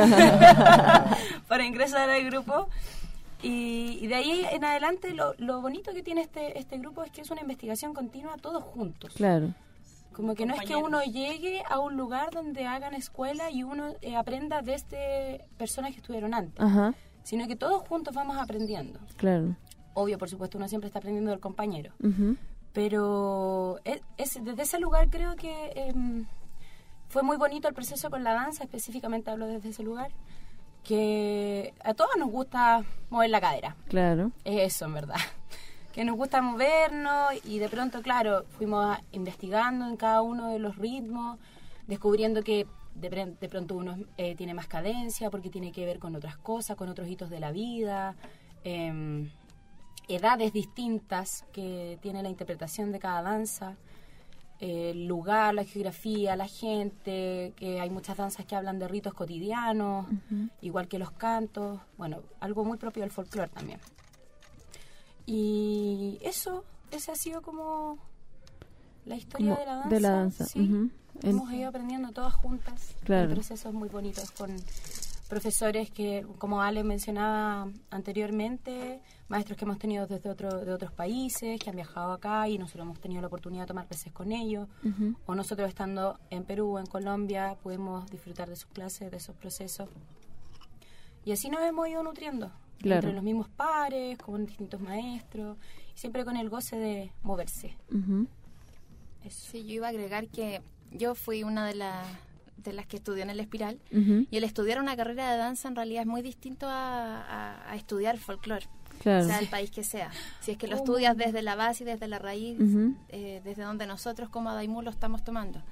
para ingresar al grupo. Y, y de ahí en adelante lo, lo bonito que tiene este, este grupo es que es una investigación continua todos juntos. Claro. Como que no es que uno llegue a un lugar donde hagan escuela y uno eh, aprenda desde personas que estuvieron antes, uh-huh. sino que todos juntos vamos aprendiendo. Claro. Obvio, por supuesto, uno siempre está aprendiendo del compañero. Uh-huh. Pero es, es, desde ese lugar creo que eh, fue muy bonito el proceso con la danza, específicamente hablo desde ese lugar, que a todos nos gusta mover la cadera. Claro. Es eso, en verdad. Que nos gusta movernos y de pronto, claro, fuimos investigando en cada uno de los ritmos, descubriendo que de, de pronto uno eh, tiene más cadencia porque tiene que ver con otras cosas, con otros hitos de la vida, eh, edades distintas que tiene la interpretación de cada danza, eh, el lugar, la geografía, la gente, que hay muchas danzas que hablan de ritos cotidianos, uh-huh. igual que los cantos, bueno, algo muy propio del folclore también. Y eso, esa ha sido como la historia de la danza. De la danza. Sí. Uh-huh. Hemos ido aprendiendo todas juntas, claro. en procesos muy bonitos con profesores que, como Ale mencionaba anteriormente, maestros que hemos tenido desde otro, de otros países, que han viajado acá y nosotros hemos tenido la oportunidad de tomar clases con ellos, uh-huh. o nosotros estando en Perú o en Colombia podemos disfrutar de sus clases, de esos procesos. Y así nos hemos ido nutriendo, claro. entre los mismos pares, con distintos maestros, y siempre con el goce de moverse. Uh-huh. Eso. Sí, yo iba a agregar que yo fui una de las... de las que estudió en el Espiral, uh-huh. y el estudiar una carrera de danza en realidad es muy distinto a, a, a estudiar folclore, claro. sea el país que sea. Si es que lo estudias desde la base y desde la raíz, uh-huh. eh, desde donde nosotros como Ada y Mu lo estamos tomando.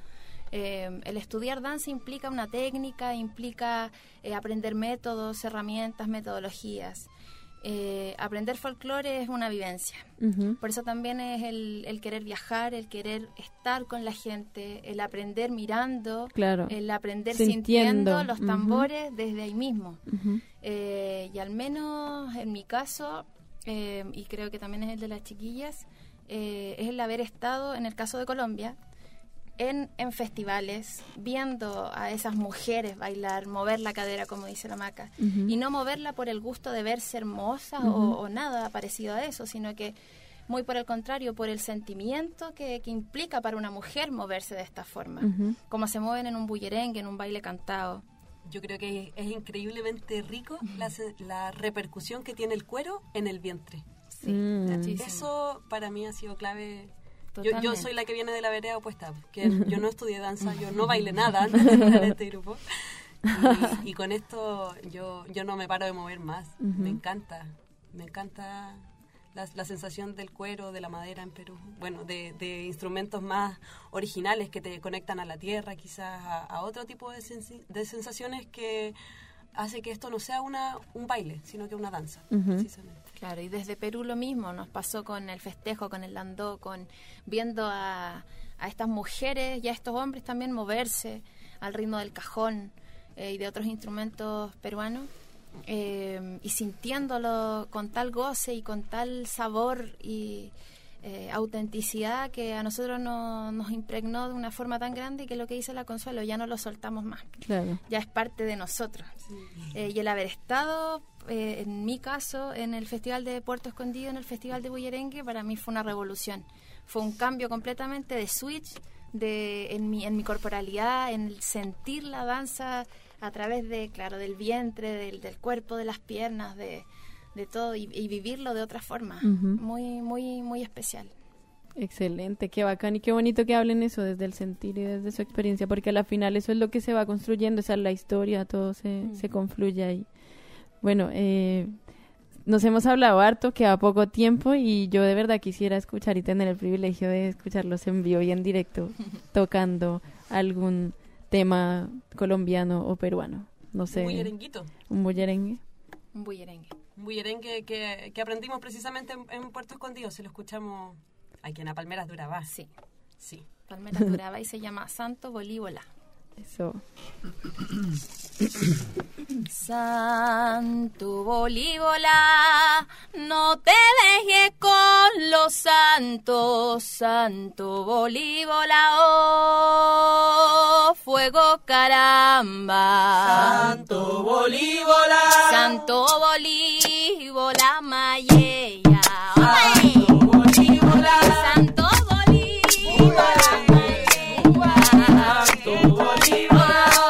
Eh, el estudiar danza implica una técnica, implica eh, aprender métodos, herramientas, metodologías. Eh, aprender folclore es una vivencia. Uh-huh. Por eso también es el, el querer viajar, el querer estar con la gente, el aprender mirando, claro. el aprender sintiendo, sintiendo los tambores uh-huh. desde ahí mismo. Uh-huh. Eh, y al menos en mi caso, eh, y creo que también es el de las chiquillas, eh, es el haber estado, en el caso de Colombia, En, en festivales, viendo a esas mujeres bailar, mover la cadera, como dice la Maca, uh-huh. y no moverla por el gusto de verse hermosas uh-huh. o, o nada parecido a eso, sino que muy por el contrario, por el sentimiento que, que implica para una mujer moverse de esta forma, uh-huh. como se mueven en un bullerengue, en un baile cantado. Yo creo que es, es increíblemente rico la, la repercusión que tiene el cuero en el vientre. Sí, mm. Eso para mí ha sido clave. Yo, yo soy la que viene de la vereda opuesta, que yo no estudié danza, yo no bailé nada antes de entrar en este grupo. Y, y con esto yo, yo no me paro de mover más. Uh-huh. Me encanta, me encanta la, la sensación del cuero, de la madera en Perú. Bueno, de, de instrumentos más originales que te conectan a la tierra, quizás a, a otro tipo de, sens- de sensaciones que hace que esto no sea una un baile, sino que una danza, uh-huh. precisamente. Claro, y desde Perú lo mismo, nos pasó con el festejo, con el landó, con viendo a, a estas mujeres y a estos hombres también moverse al ritmo del cajón eh, y de otros instrumentos peruanos. eh, y sintiéndolo con tal goce y con tal sabor y eh, autenticidad que a nosotros no, nos impregnó de una forma tan grande que lo que dice la Consuelo, ya no lo soltamos más. Claro. Ya es parte de nosotros. Sí. Eh, y el haber estado, eh, en mi caso, en el Festival de Puerto Escondido, en el Festival de Bullerengue, para mí fue una revolución. Fue un cambio completamente de switch de en mi, en mi corporalidad, en el sentir la danza a través de, claro, del vientre, del, del cuerpo, de las piernas, de... de todo y, y vivirlo de otra forma. Uh-huh. Muy, muy, muy especial. Excelente, qué bacán y qué bonito que hablen eso desde el sentir y desde su experiencia, porque al final eso es lo que se va construyendo, esa es la historia, todo se, uh-huh. se confluye ahí. Bueno, eh, nos hemos hablado harto, queda poco tiempo y yo de verdad quisiera escuchar y tener el privilegio de escucharlos en vivo y en directo tocando algún tema colombiano o peruano. No sé. Un bullerenguito. Un bullerengue. Un bullerengue. Un bullerengue que, que aprendimos precisamente en, en Puerto Escondido, se lo escuchamos aquí en la Palmeras de Urabá. Sí. Sí. Palmeras de Urabá y se llama Santo Bolívola. Eso. Santo Bolívola, no te dejes con los santos, Santo Bolívola, oh, fuego caramba. Santo Bolívola, Santo Bolívola, Mayella. Santo Bolívola, Santo Bolívola, Mayella. Santo Bolívola.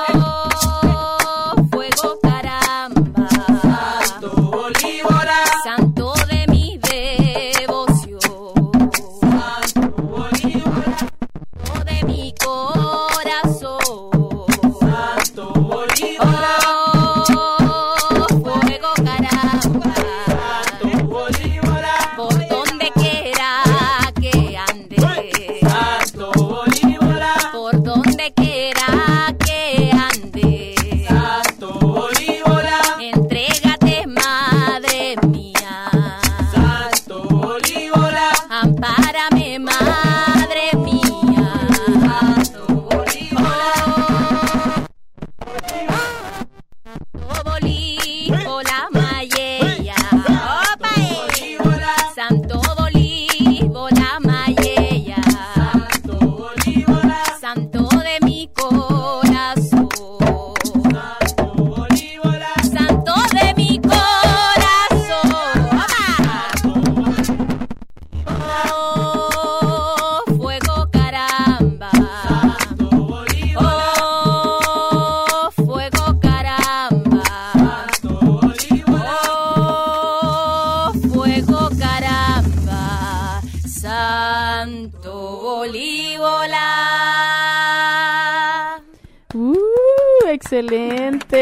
Excelente.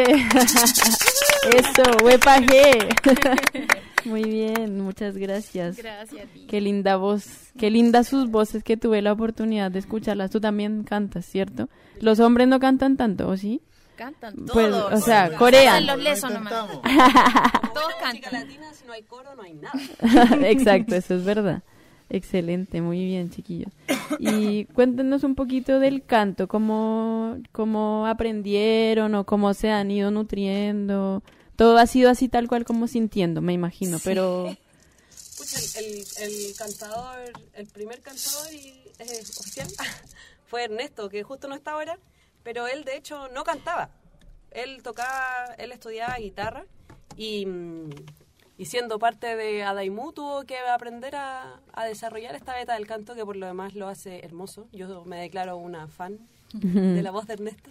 Eso, huepaje. Muy bien, muchas gracias. Gracias a ti. Qué linda voz, qué lindas sus voces que tuve la oportunidad de escucharlas. Tú también cantas, ¿cierto? Los hombres no cantan tanto, ¿o sí? Cantan todos. Pues, o sea, corean. Los lesos nomás. Todos cantan. Música latina, si no hay coro, no hay nada. Exacto, eso es verdad. Excelente, muy bien, chiquillos. Y cuéntenos un poquito del canto, cómo, cómo aprendieron o cómo se han ido nutriendo. Todo ha sido así tal cual como sintiendo, me imagino, sí. Pero... Pucha, el, el, el cantador, el primer cantador y, eh, oficial fue Ernesto, que justo no está ahora, pero él de hecho no cantaba. Él tocaba, él estudiaba guitarra y... Y siendo parte de Adaimú tuvo que aprender a, a desarrollar esta beta del canto que por lo demás lo hace hermoso. Yo me declaro una fan de la voz de Ernesto.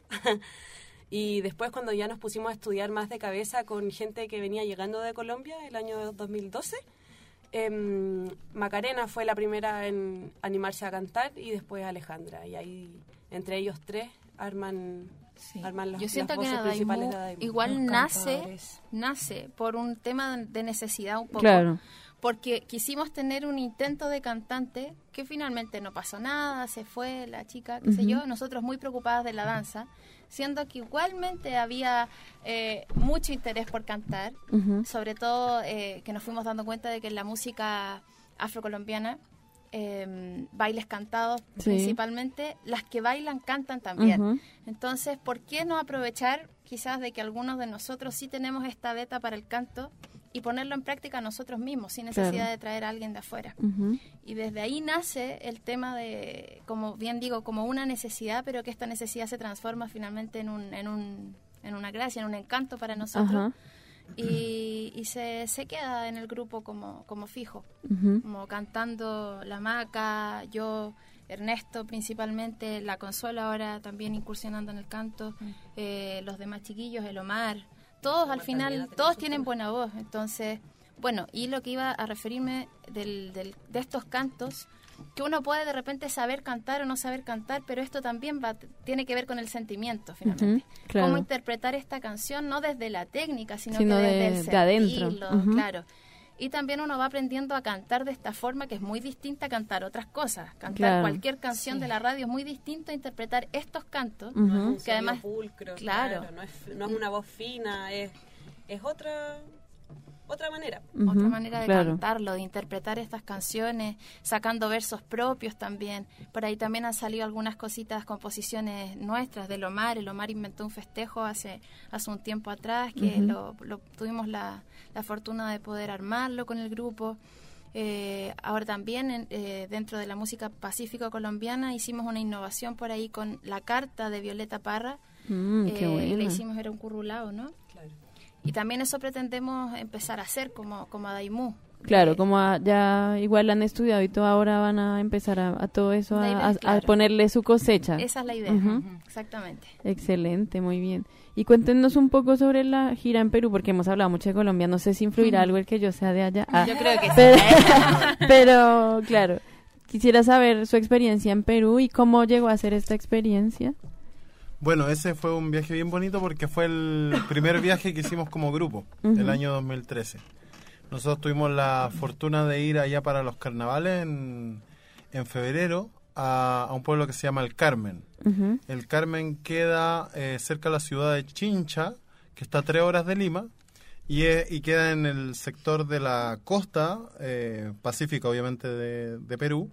Y después cuando ya nos pusimos a estudiar más de cabeza con gente que venía llegando de Colombia el año dos mil doce, eh, Macarena fue la primera en animarse a cantar y después Alejandra. Y ahí entre ellos tres arman... Sí. Las, yo siento que Adaimú igual nace nace por un tema de necesidad un poco, claro. Porque quisimos tener un intento de cantante que finalmente no pasó nada, se fue la chica, qué uh-huh. sé yo, nosotros muy preocupadas de la danza, siendo que igualmente había eh, mucho interés por cantar, uh-huh. sobre todo eh, que nos fuimos dando cuenta de que en la música afrocolombiana eh, bailes cantados Sí. principalmente, las que bailan cantan también. Ujú. Entonces, ¿por qué no aprovechar quizás de que algunos de nosotros sí tenemos esta beta para el canto y ponerlo en práctica nosotros mismos, sin necesidad Claro. de traer a alguien de afuera? Ujú. Y desde ahí nace el tema de, como bien digo, como una necesidad, pero que esta necesidad se transforma finalmente en un, en un, en una gracia, en un encanto para nosotros. Ajá. Y, y se, se queda en el grupo como, como fijo, Ujú. como cantando la Maca, yo, Ernesto principalmente, la Consuela ahora también incursionando en el canto, eh, los demás chiquillos, el Omar, todos al final, todos tienen buena voz. Entonces, bueno, y lo que iba a referirme del, del, de estos cantos, que uno puede de repente saber cantar o no saber cantar, pero esto también va, tiene que ver con el sentimiento finalmente. Ujú, claro. Cómo interpretar esta canción, no desde la técnica, sino, Sino que de- desde el de adentro. sentirlo, Ujú. claro. Y también uno va aprendiendo a cantar de esta forma que es muy distinta a cantar otras cosas. Cantar Claro. cualquier canción de la radio es muy distinto a interpretar estos cantos, Ujú. No es un que además, sonido pulcro, claro. claro, no, es, no es una voz fina, es, es otra otra manera. Ujú, otra manera de claro. cantarlo, de interpretar estas canciones, sacando versos propios también. Por ahí también han salido algunas cositas, composiciones nuestras del Omar. El Omar inventó un festejo hace, hace un tiempo atrás, que Ujú. lo, lo- tuvimos la, la fortuna de poder armarlo con el grupo. Eh, ahora también en- eh, dentro de la música pacífico colombiana hicimos una innovación por ahí con la carta de Violeta Parra. Mm, qué Eh, buena. Le hicimos, era un currulao, ¿no? Claro. Y también eso pretendemos empezar a hacer como, como Daimú. Claro, Eh, como a- ya igual han estudiado y todo, ahora van a empezar a, a todo eso, La a, idea a- es clara. a ponerle su cosecha. Esa es la idea, Ujú. exactamente. Excelente, muy bien. Y cuéntenos un poco sobre la gira en Perú, porque hemos hablado mucho de Colombia. No sé si influirá algo el que yo sea de allá. Ah, Yo creo que sí. pero, pero, claro, quisiera saber su experiencia en Perú y cómo llegó a ser esta experiencia. Bueno, ese fue un viaje bien bonito porque fue el primer viaje que hicimos como grupo, Ujú. el año dos mil trece. Nosotros tuvimos la fortuna de ir allá para los carnavales en, en febrero a, a un pueblo que se llama El Carmen. Ujú. El Carmen queda eh, cerca de la ciudad de Chincha, que está a tres horas de Lima, y, eh, y queda en el sector de la costa eh, pacífica, obviamente, de, de Perú.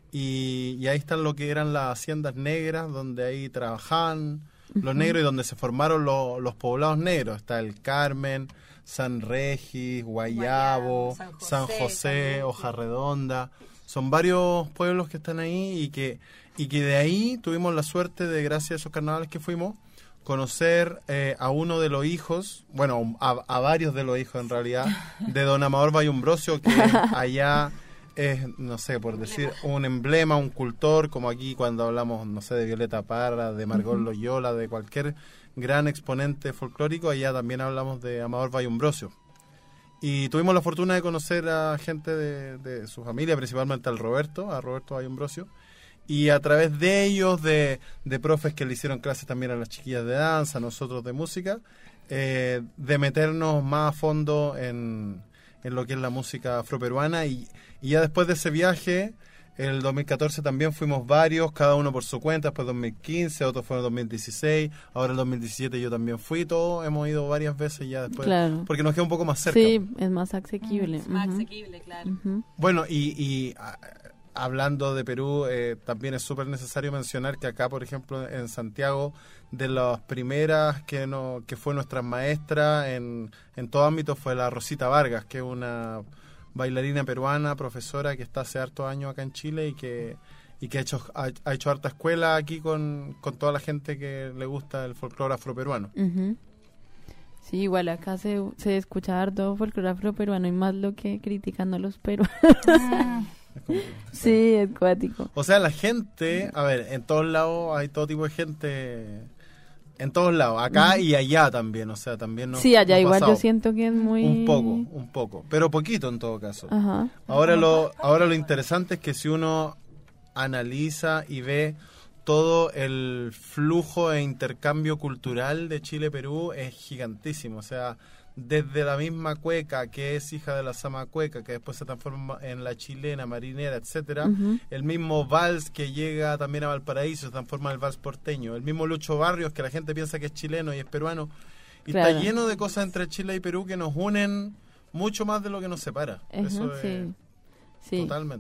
Y, y ahí están lo que eran las haciendas negras, donde ahí trabajaban los negros y donde se formaron lo- los poblados negros. Está el Carmen, San Regis, Guayabo, Guayabo, San San José José, también, sí. Hoja Redonda. Son varios pueblos que están ahí y que, y que de ahí tuvimos la suerte de, gracias a esos carnavales que fuimos, conocer eh, a uno de los hijos, bueno, a, a varios de los hijos en realidad, de don Amador Bayumbrosio, que allá es, no sé, por decir, un emblema, un cultor, como aquí cuando hablamos, no sé, de Violeta Parra, de Margot Loyola, de cualquier gran exponente folclórico, allá también hablamos de Amador Bayumbrosio. Y tuvimos la fortuna de conocer a gente de, de su familia, principalmente al Roberto, a Roberto Bayumbrosio, y a través de ellos, de, de profes que le hicieron clases también a las chiquillas de danza, a nosotros de música, eh, de meternos más a fondo en, en lo que es la música afroperuana. Y, y ya después de ese viaje, el dos mil catorce también fuimos varios, cada uno por su cuenta, después dos mil quince, otros fueron dos mil dieciséis, ahora el dos mil diecisiete yo también fui, todos hemos ido varias veces ya después, Claro. porque nos queda un poco más cerca. Sí, es más asequible. Es más Ujú. asequible, claro. Ujú. Bueno, y, y a- hablando de Perú, eh, también es súper necesario mencionar que acá, por ejemplo, en Santiago, de las primeras que no, que fue nuestra maestra en, en todo ámbito fue la Rosita Vargas, que es una bailarina peruana, profesora que está hace hartos años acá en Chile y que y que ha hecho, ha, ha hecho harta escuela aquí con, con toda la gente que le gusta el folclore afroperuano. Ujú. Sí, igual acá se, se escucha harto folclore afroperuano y más lo que criticando a los peruanos. Es como- Sí, es cuático. O sea, la gente, a ver, en todos lados hay todo tipo de gente, en todos lados, acá y allá también, o sea, también no. Sí, allá igual yo siento que es muy... Un poco, un poco, pero poquito en todo caso. Ajá. Ahora lo, ahora lo interesante es que si uno analiza y ve todo el flujo e intercambio cultural de Chile-Perú es gigantísimo, o sea, desde la misma cueca que es hija de la sama cueca, que después se transforma en la chilena, marinera, etcétera, Ujú. el mismo vals que llega también a Valparaíso se transforma en el vals porteño, el mismo Lucho Barrios que la gente piensa que es chileno y es peruano, y Claro. está lleno de cosas entre Chile y Perú que nos unen mucho más de lo que nos separa. Ajá, Eso es sí. Sí. totalmente.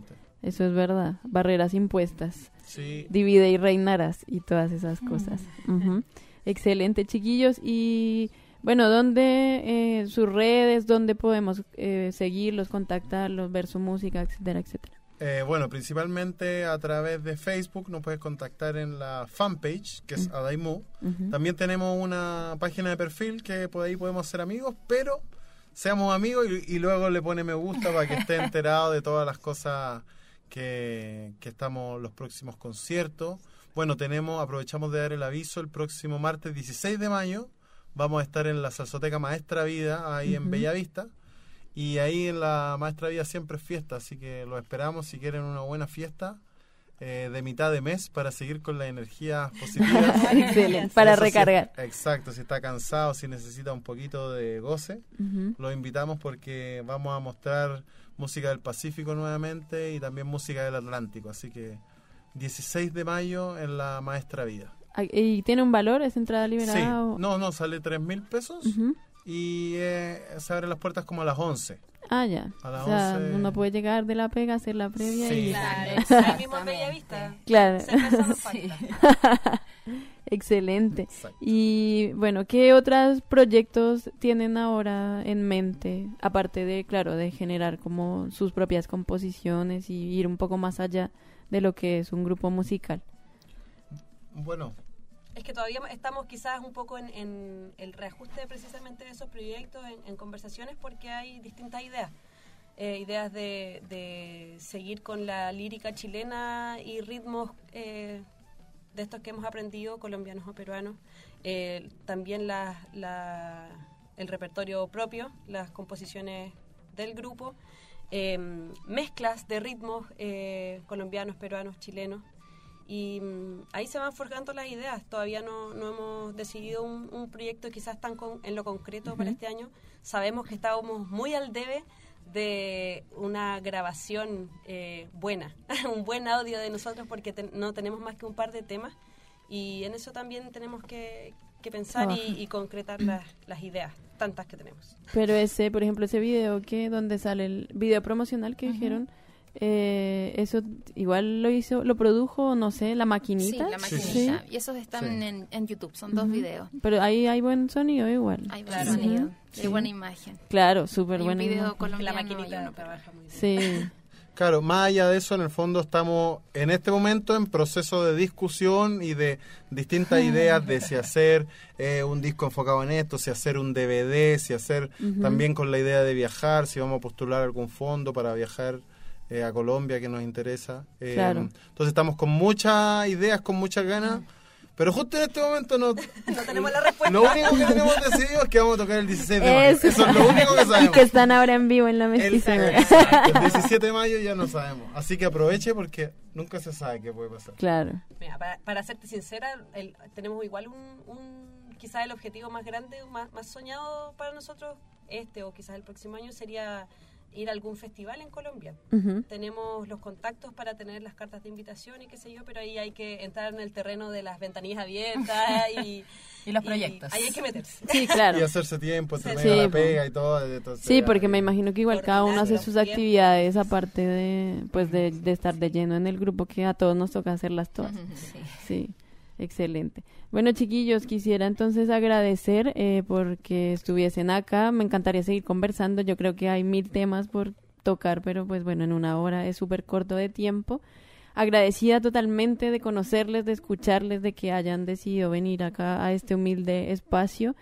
eso es verdad. Barreras impuestas. Sí. Divide y reinarás y todas esas cosas. Uh-huh. Excelente, chiquillos. Y bueno, ¿dónde eh, sus redes, dónde podemos eh, seguirlos, contactarlos, ver su música, etcétera, etcétera? Eh, bueno, principalmente a través de Facebook nos puedes contactar en la fanpage, que es uh-huh. Adaimu. Uh-huh. También tenemos una página de perfil que por ahí podemos ser amigos, pero seamos amigos y, y luego le pone me gusta para que esté enterado de todas las cosas que, que estamos, los próximos conciertos. Bueno, tenemos, aprovechamos de dar el aviso, el próximo martes dieciséis de mayo vamos a estar en la Salsoteca Maestra Vida, ahí uh-huh. en Bellavista. Y ahí en la Maestra Vida siempre es fiesta, así que los esperamos si quieren una buena fiesta eh, de mitad de mes para seguir con las energías positivas. Excelente, para Eso recargar. Si, exacto, si está cansado, si necesita un poquito de goce, uh-huh. los invitamos porque vamos a mostrar música del Pacífico nuevamente y también música del Atlántico, así que dieciséis de mayo en la Maestra Vida. ¿Y tiene un valor? ¿Es entrada liberada? Sí, o? no, no, sale tres mil pesos. Uh-huh. Y eh, se abren las puertas como a las once. Ah, ya. A las o sea, once. Uno puede llegar de la pega, hacer la previa sí. y... Claro, ahí mismo en Bellavista. Claro. Sí. Excelente. Exacto. Y bueno, ¿qué otros proyectos tienen ahora en mente? Aparte de, claro, de generar como sus propias composiciones y ir un poco más allá de lo que es un grupo musical. Bueno... Es que todavía estamos quizás un poco en, en el reajuste precisamente de esos proyectos, en, en conversaciones, porque hay distintas ideas. Eh, ideas de, de seguir con la lírica chilena y ritmos eh, de estos que hemos aprendido, colombianos o peruanos. Eh, también la, la, el repertorio propio, las composiciones del grupo. Eh, mezclas de ritmos eh, colombianos, peruanos, chilenos. Y um, ahí se van forjando las ideas. Todavía no, no hemos decidido un, un proyecto quizás tan con, en lo concreto uh-huh. para este año. Sabemos que estábamos muy al debe de una grabación eh, buena, un buen audio de nosotros, porque te, no tenemos más que un par de temas y en eso también tenemos que, que pensar oh. y, y concretar las, las ideas, tantas que tenemos. Pero ese, por ejemplo, ese video que donde sale el video promocional que uh-huh. dijeron, Eh, eso igual lo hizo, lo produjo, no sé, la maquinita. Sí, la maquinita. Sí. Y esos están sí. en, en YouTube, son uh-huh. dos videos. Pero ahí hay buen sonido igual. Hay buen claro. sonido, sí. y buena imagen. Claro, súper buena video imagen. colombiano, la maquinita no trabaja muy bien. Sí. Claro, más allá de eso, en el fondo estamos en este momento en proceso de discusión y de distintas ideas de si hacer eh, un disco enfocado en esto, si hacer un D V D, si hacer uh-huh. también con la idea de viajar, si vamos a postular algún fondo para viajar Eh, a Colombia que nos interesa. Eh, claro. Entonces estamos con muchas ideas, con muchas ganas, pero justo en este momento no, no tenemos la respuesta. Lo único que tenemos decidido es que vamos a tocar el dieciséis de mayo. Eso, Eso es lo único que sabemos. Y que están ahora en vivo en la Mestiza. El, el diecisiete de mayo ya no sabemos. Así que aproveche porque nunca se sabe qué puede pasar. Claro. Mira, para, para serte sincera, el, tenemos igual un, un quizás el objetivo más grande, más, más soñado para nosotros, este o quizás el próximo año, sería ir a algún festival en Colombia. Uh-huh. Tenemos los contactos para tener las cartas de invitación y qué sé yo, pero ahí hay que entrar en el terreno de las ventanillas abiertas y, y los proyectos. Y ahí hay que meterse. Sí, claro. Y hacerse tiempo, entre sí, medio sí, la pega y todo. Entonces, sí, porque me imagino que igual cada uno hace sus actividades aparte de pues de, de estar de lleno en el grupo, que a todos nos toca hacerlas todas. Uh-huh. Sí. Sí. Excelente. Bueno, chiquillos, quisiera entonces agradecer eh, porque estuviesen acá. Me encantaría seguir conversando. Yo creo que hay mil temas por tocar, pero pues bueno, en una hora es súper corto de tiempo. Agradecida totalmente de conocerles, de escucharles, de que hayan decidido venir acá a este humilde espacio.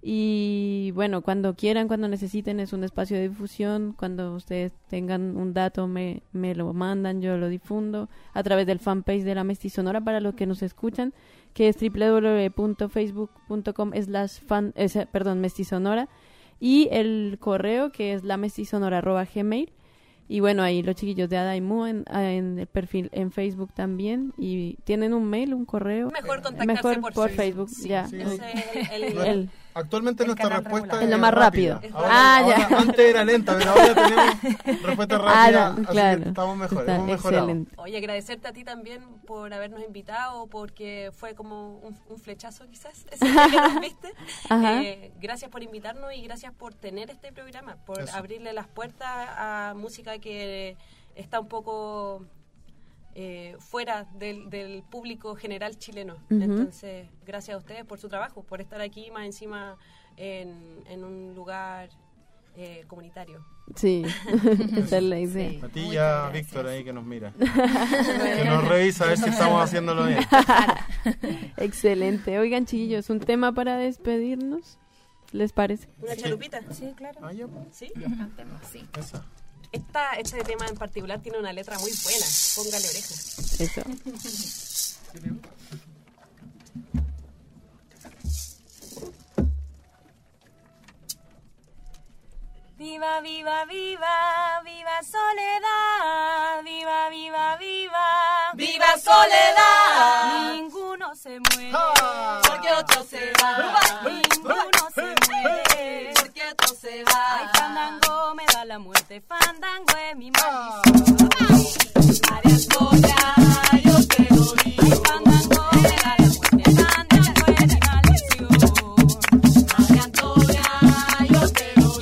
Y bueno, cuando quieran, cuando necesiten, es un espacio de difusión. Cuando ustedes tengan un dato, me, me lo mandan, yo lo difundo a través del fanpage de La Mestizonora para los que nos escuchan, que es doble u doble u doble u punto facebook punto com slash fan, eh, perdón, mestizonora, y el correo que es lamestizonora arroba gmail. Y bueno, ahí los chiquillos de Adaimu en, en el perfil en Facebook también. Y tienen un mail, un correo. Mejor contactarse Mejor por, por Facebook. Facebook, ya. Sí. El, el, el, Actualmente el nuestra respuesta es es lo más rápido. Ahora, ah, ahora, ya. Antes era lenta, pero ahora tenemos respuesta rápida, ah, no, así claro. que estamos mejor, Está hemos mejorado. Excelente. Oye, agradecerte a ti también por habernos invitado, porque fue como un, un flechazo quizás, ese que nos viste. Eh, gracias por invitarnos y gracias por tener este programa, por Eso. abrirle las puertas a música que está un poco eh, fuera del, del público general chileno. Uh-huh. Entonces, gracias a ustedes por su trabajo, por estar aquí más encima en, en un lugar eh, comunitario. Sí, esa es la idea. Sí. A ti y a Víctor ahí que nos mira. Que nos revisa a ver si estamos haciéndolo bien. Excelente. Oigan, chiquillos, un tema para despedirnos. ¿Les parece? ¿Una chalupita? Sí, claro. Ah, ya. ¿Sí? Cantemos, sí. Esa. Esta, este tema en particular tiene una letra muy buena. Póngale oreja. Eso. Viva, viva, viva, viva Soledad, viva, viva, viva, viva Soledad. Ninguno se muere, ah, porque otro se va. Ninguno se muere, porque otro se va. Ay, fandango me da la muerte, fandango es mi maldición. María Antonia, yo te lo digo. Ay, fandango me da la muerte, fandango es mi maldición. María Antonia, yo te lo digo.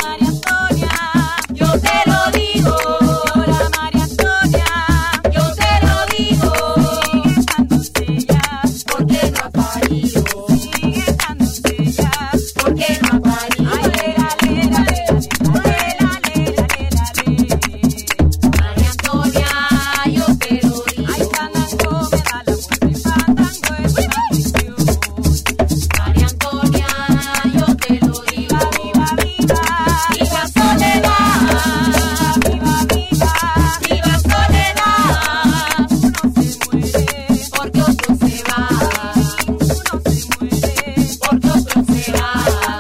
Yo te lo digo, Llora María Antonia, yo te lo digo. Sigue estándose ella, porque no ha parido. sigue estándose ella, porque no ha parido. ay, lera, lera, lera, lera, lera, lera, lera. María Antonia, yo te lo digo. Ay, fandango me da la muerte, fandango es mi maldición. María Antonia, yo te lo digo. Viva, viva, Viva Soledad, viva, viva, viva Soledad. uno se muere, Porque otro se va, uno se muere. porque otro se va.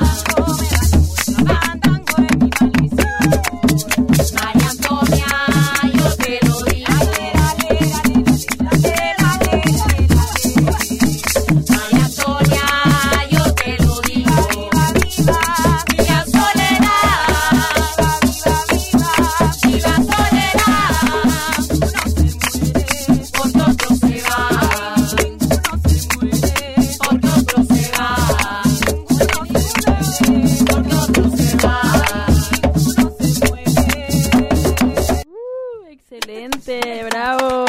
Fandango es mi maldición. María Antonia, yo te lo digo. Lera, lera, lera, lera, lera, lera, lera. María Antonia, yo te lo digo. Viva, viva, Viva Soledad, viva, viva, viva Soledad. Porque otro se va, uno se muere, porque otro se va. Porque otro se va. Uh, excelente, bravo.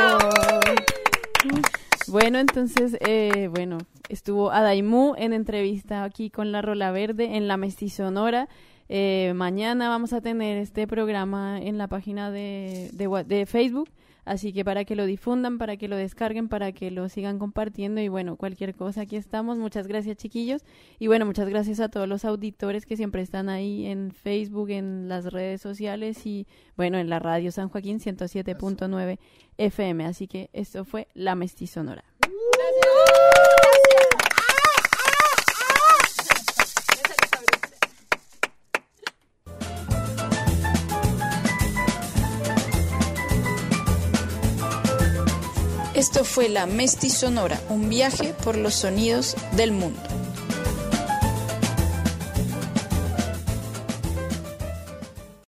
Bueno, entonces, eh, bueno, estuvo Adaimu en entrevista aquí con la Rola Verde en la Mestizonora. Eh, mañana vamos a tener este programa en la página de, de, Wha- de Facebook, así que para que lo difundan, para que lo descarguen, para que lo sigan compartiendo y bueno, cualquier cosa, aquí estamos. Muchas gracias, chiquillos. Y bueno, muchas gracias a todos los auditores que siempre están ahí en Facebook, en las redes sociales y bueno, en la radio San Joaquín ciento siete punto nueve F M. Así que esto fue La Mestizonora. Esto fue La Mestizonora, un viaje por los sonidos del mundo.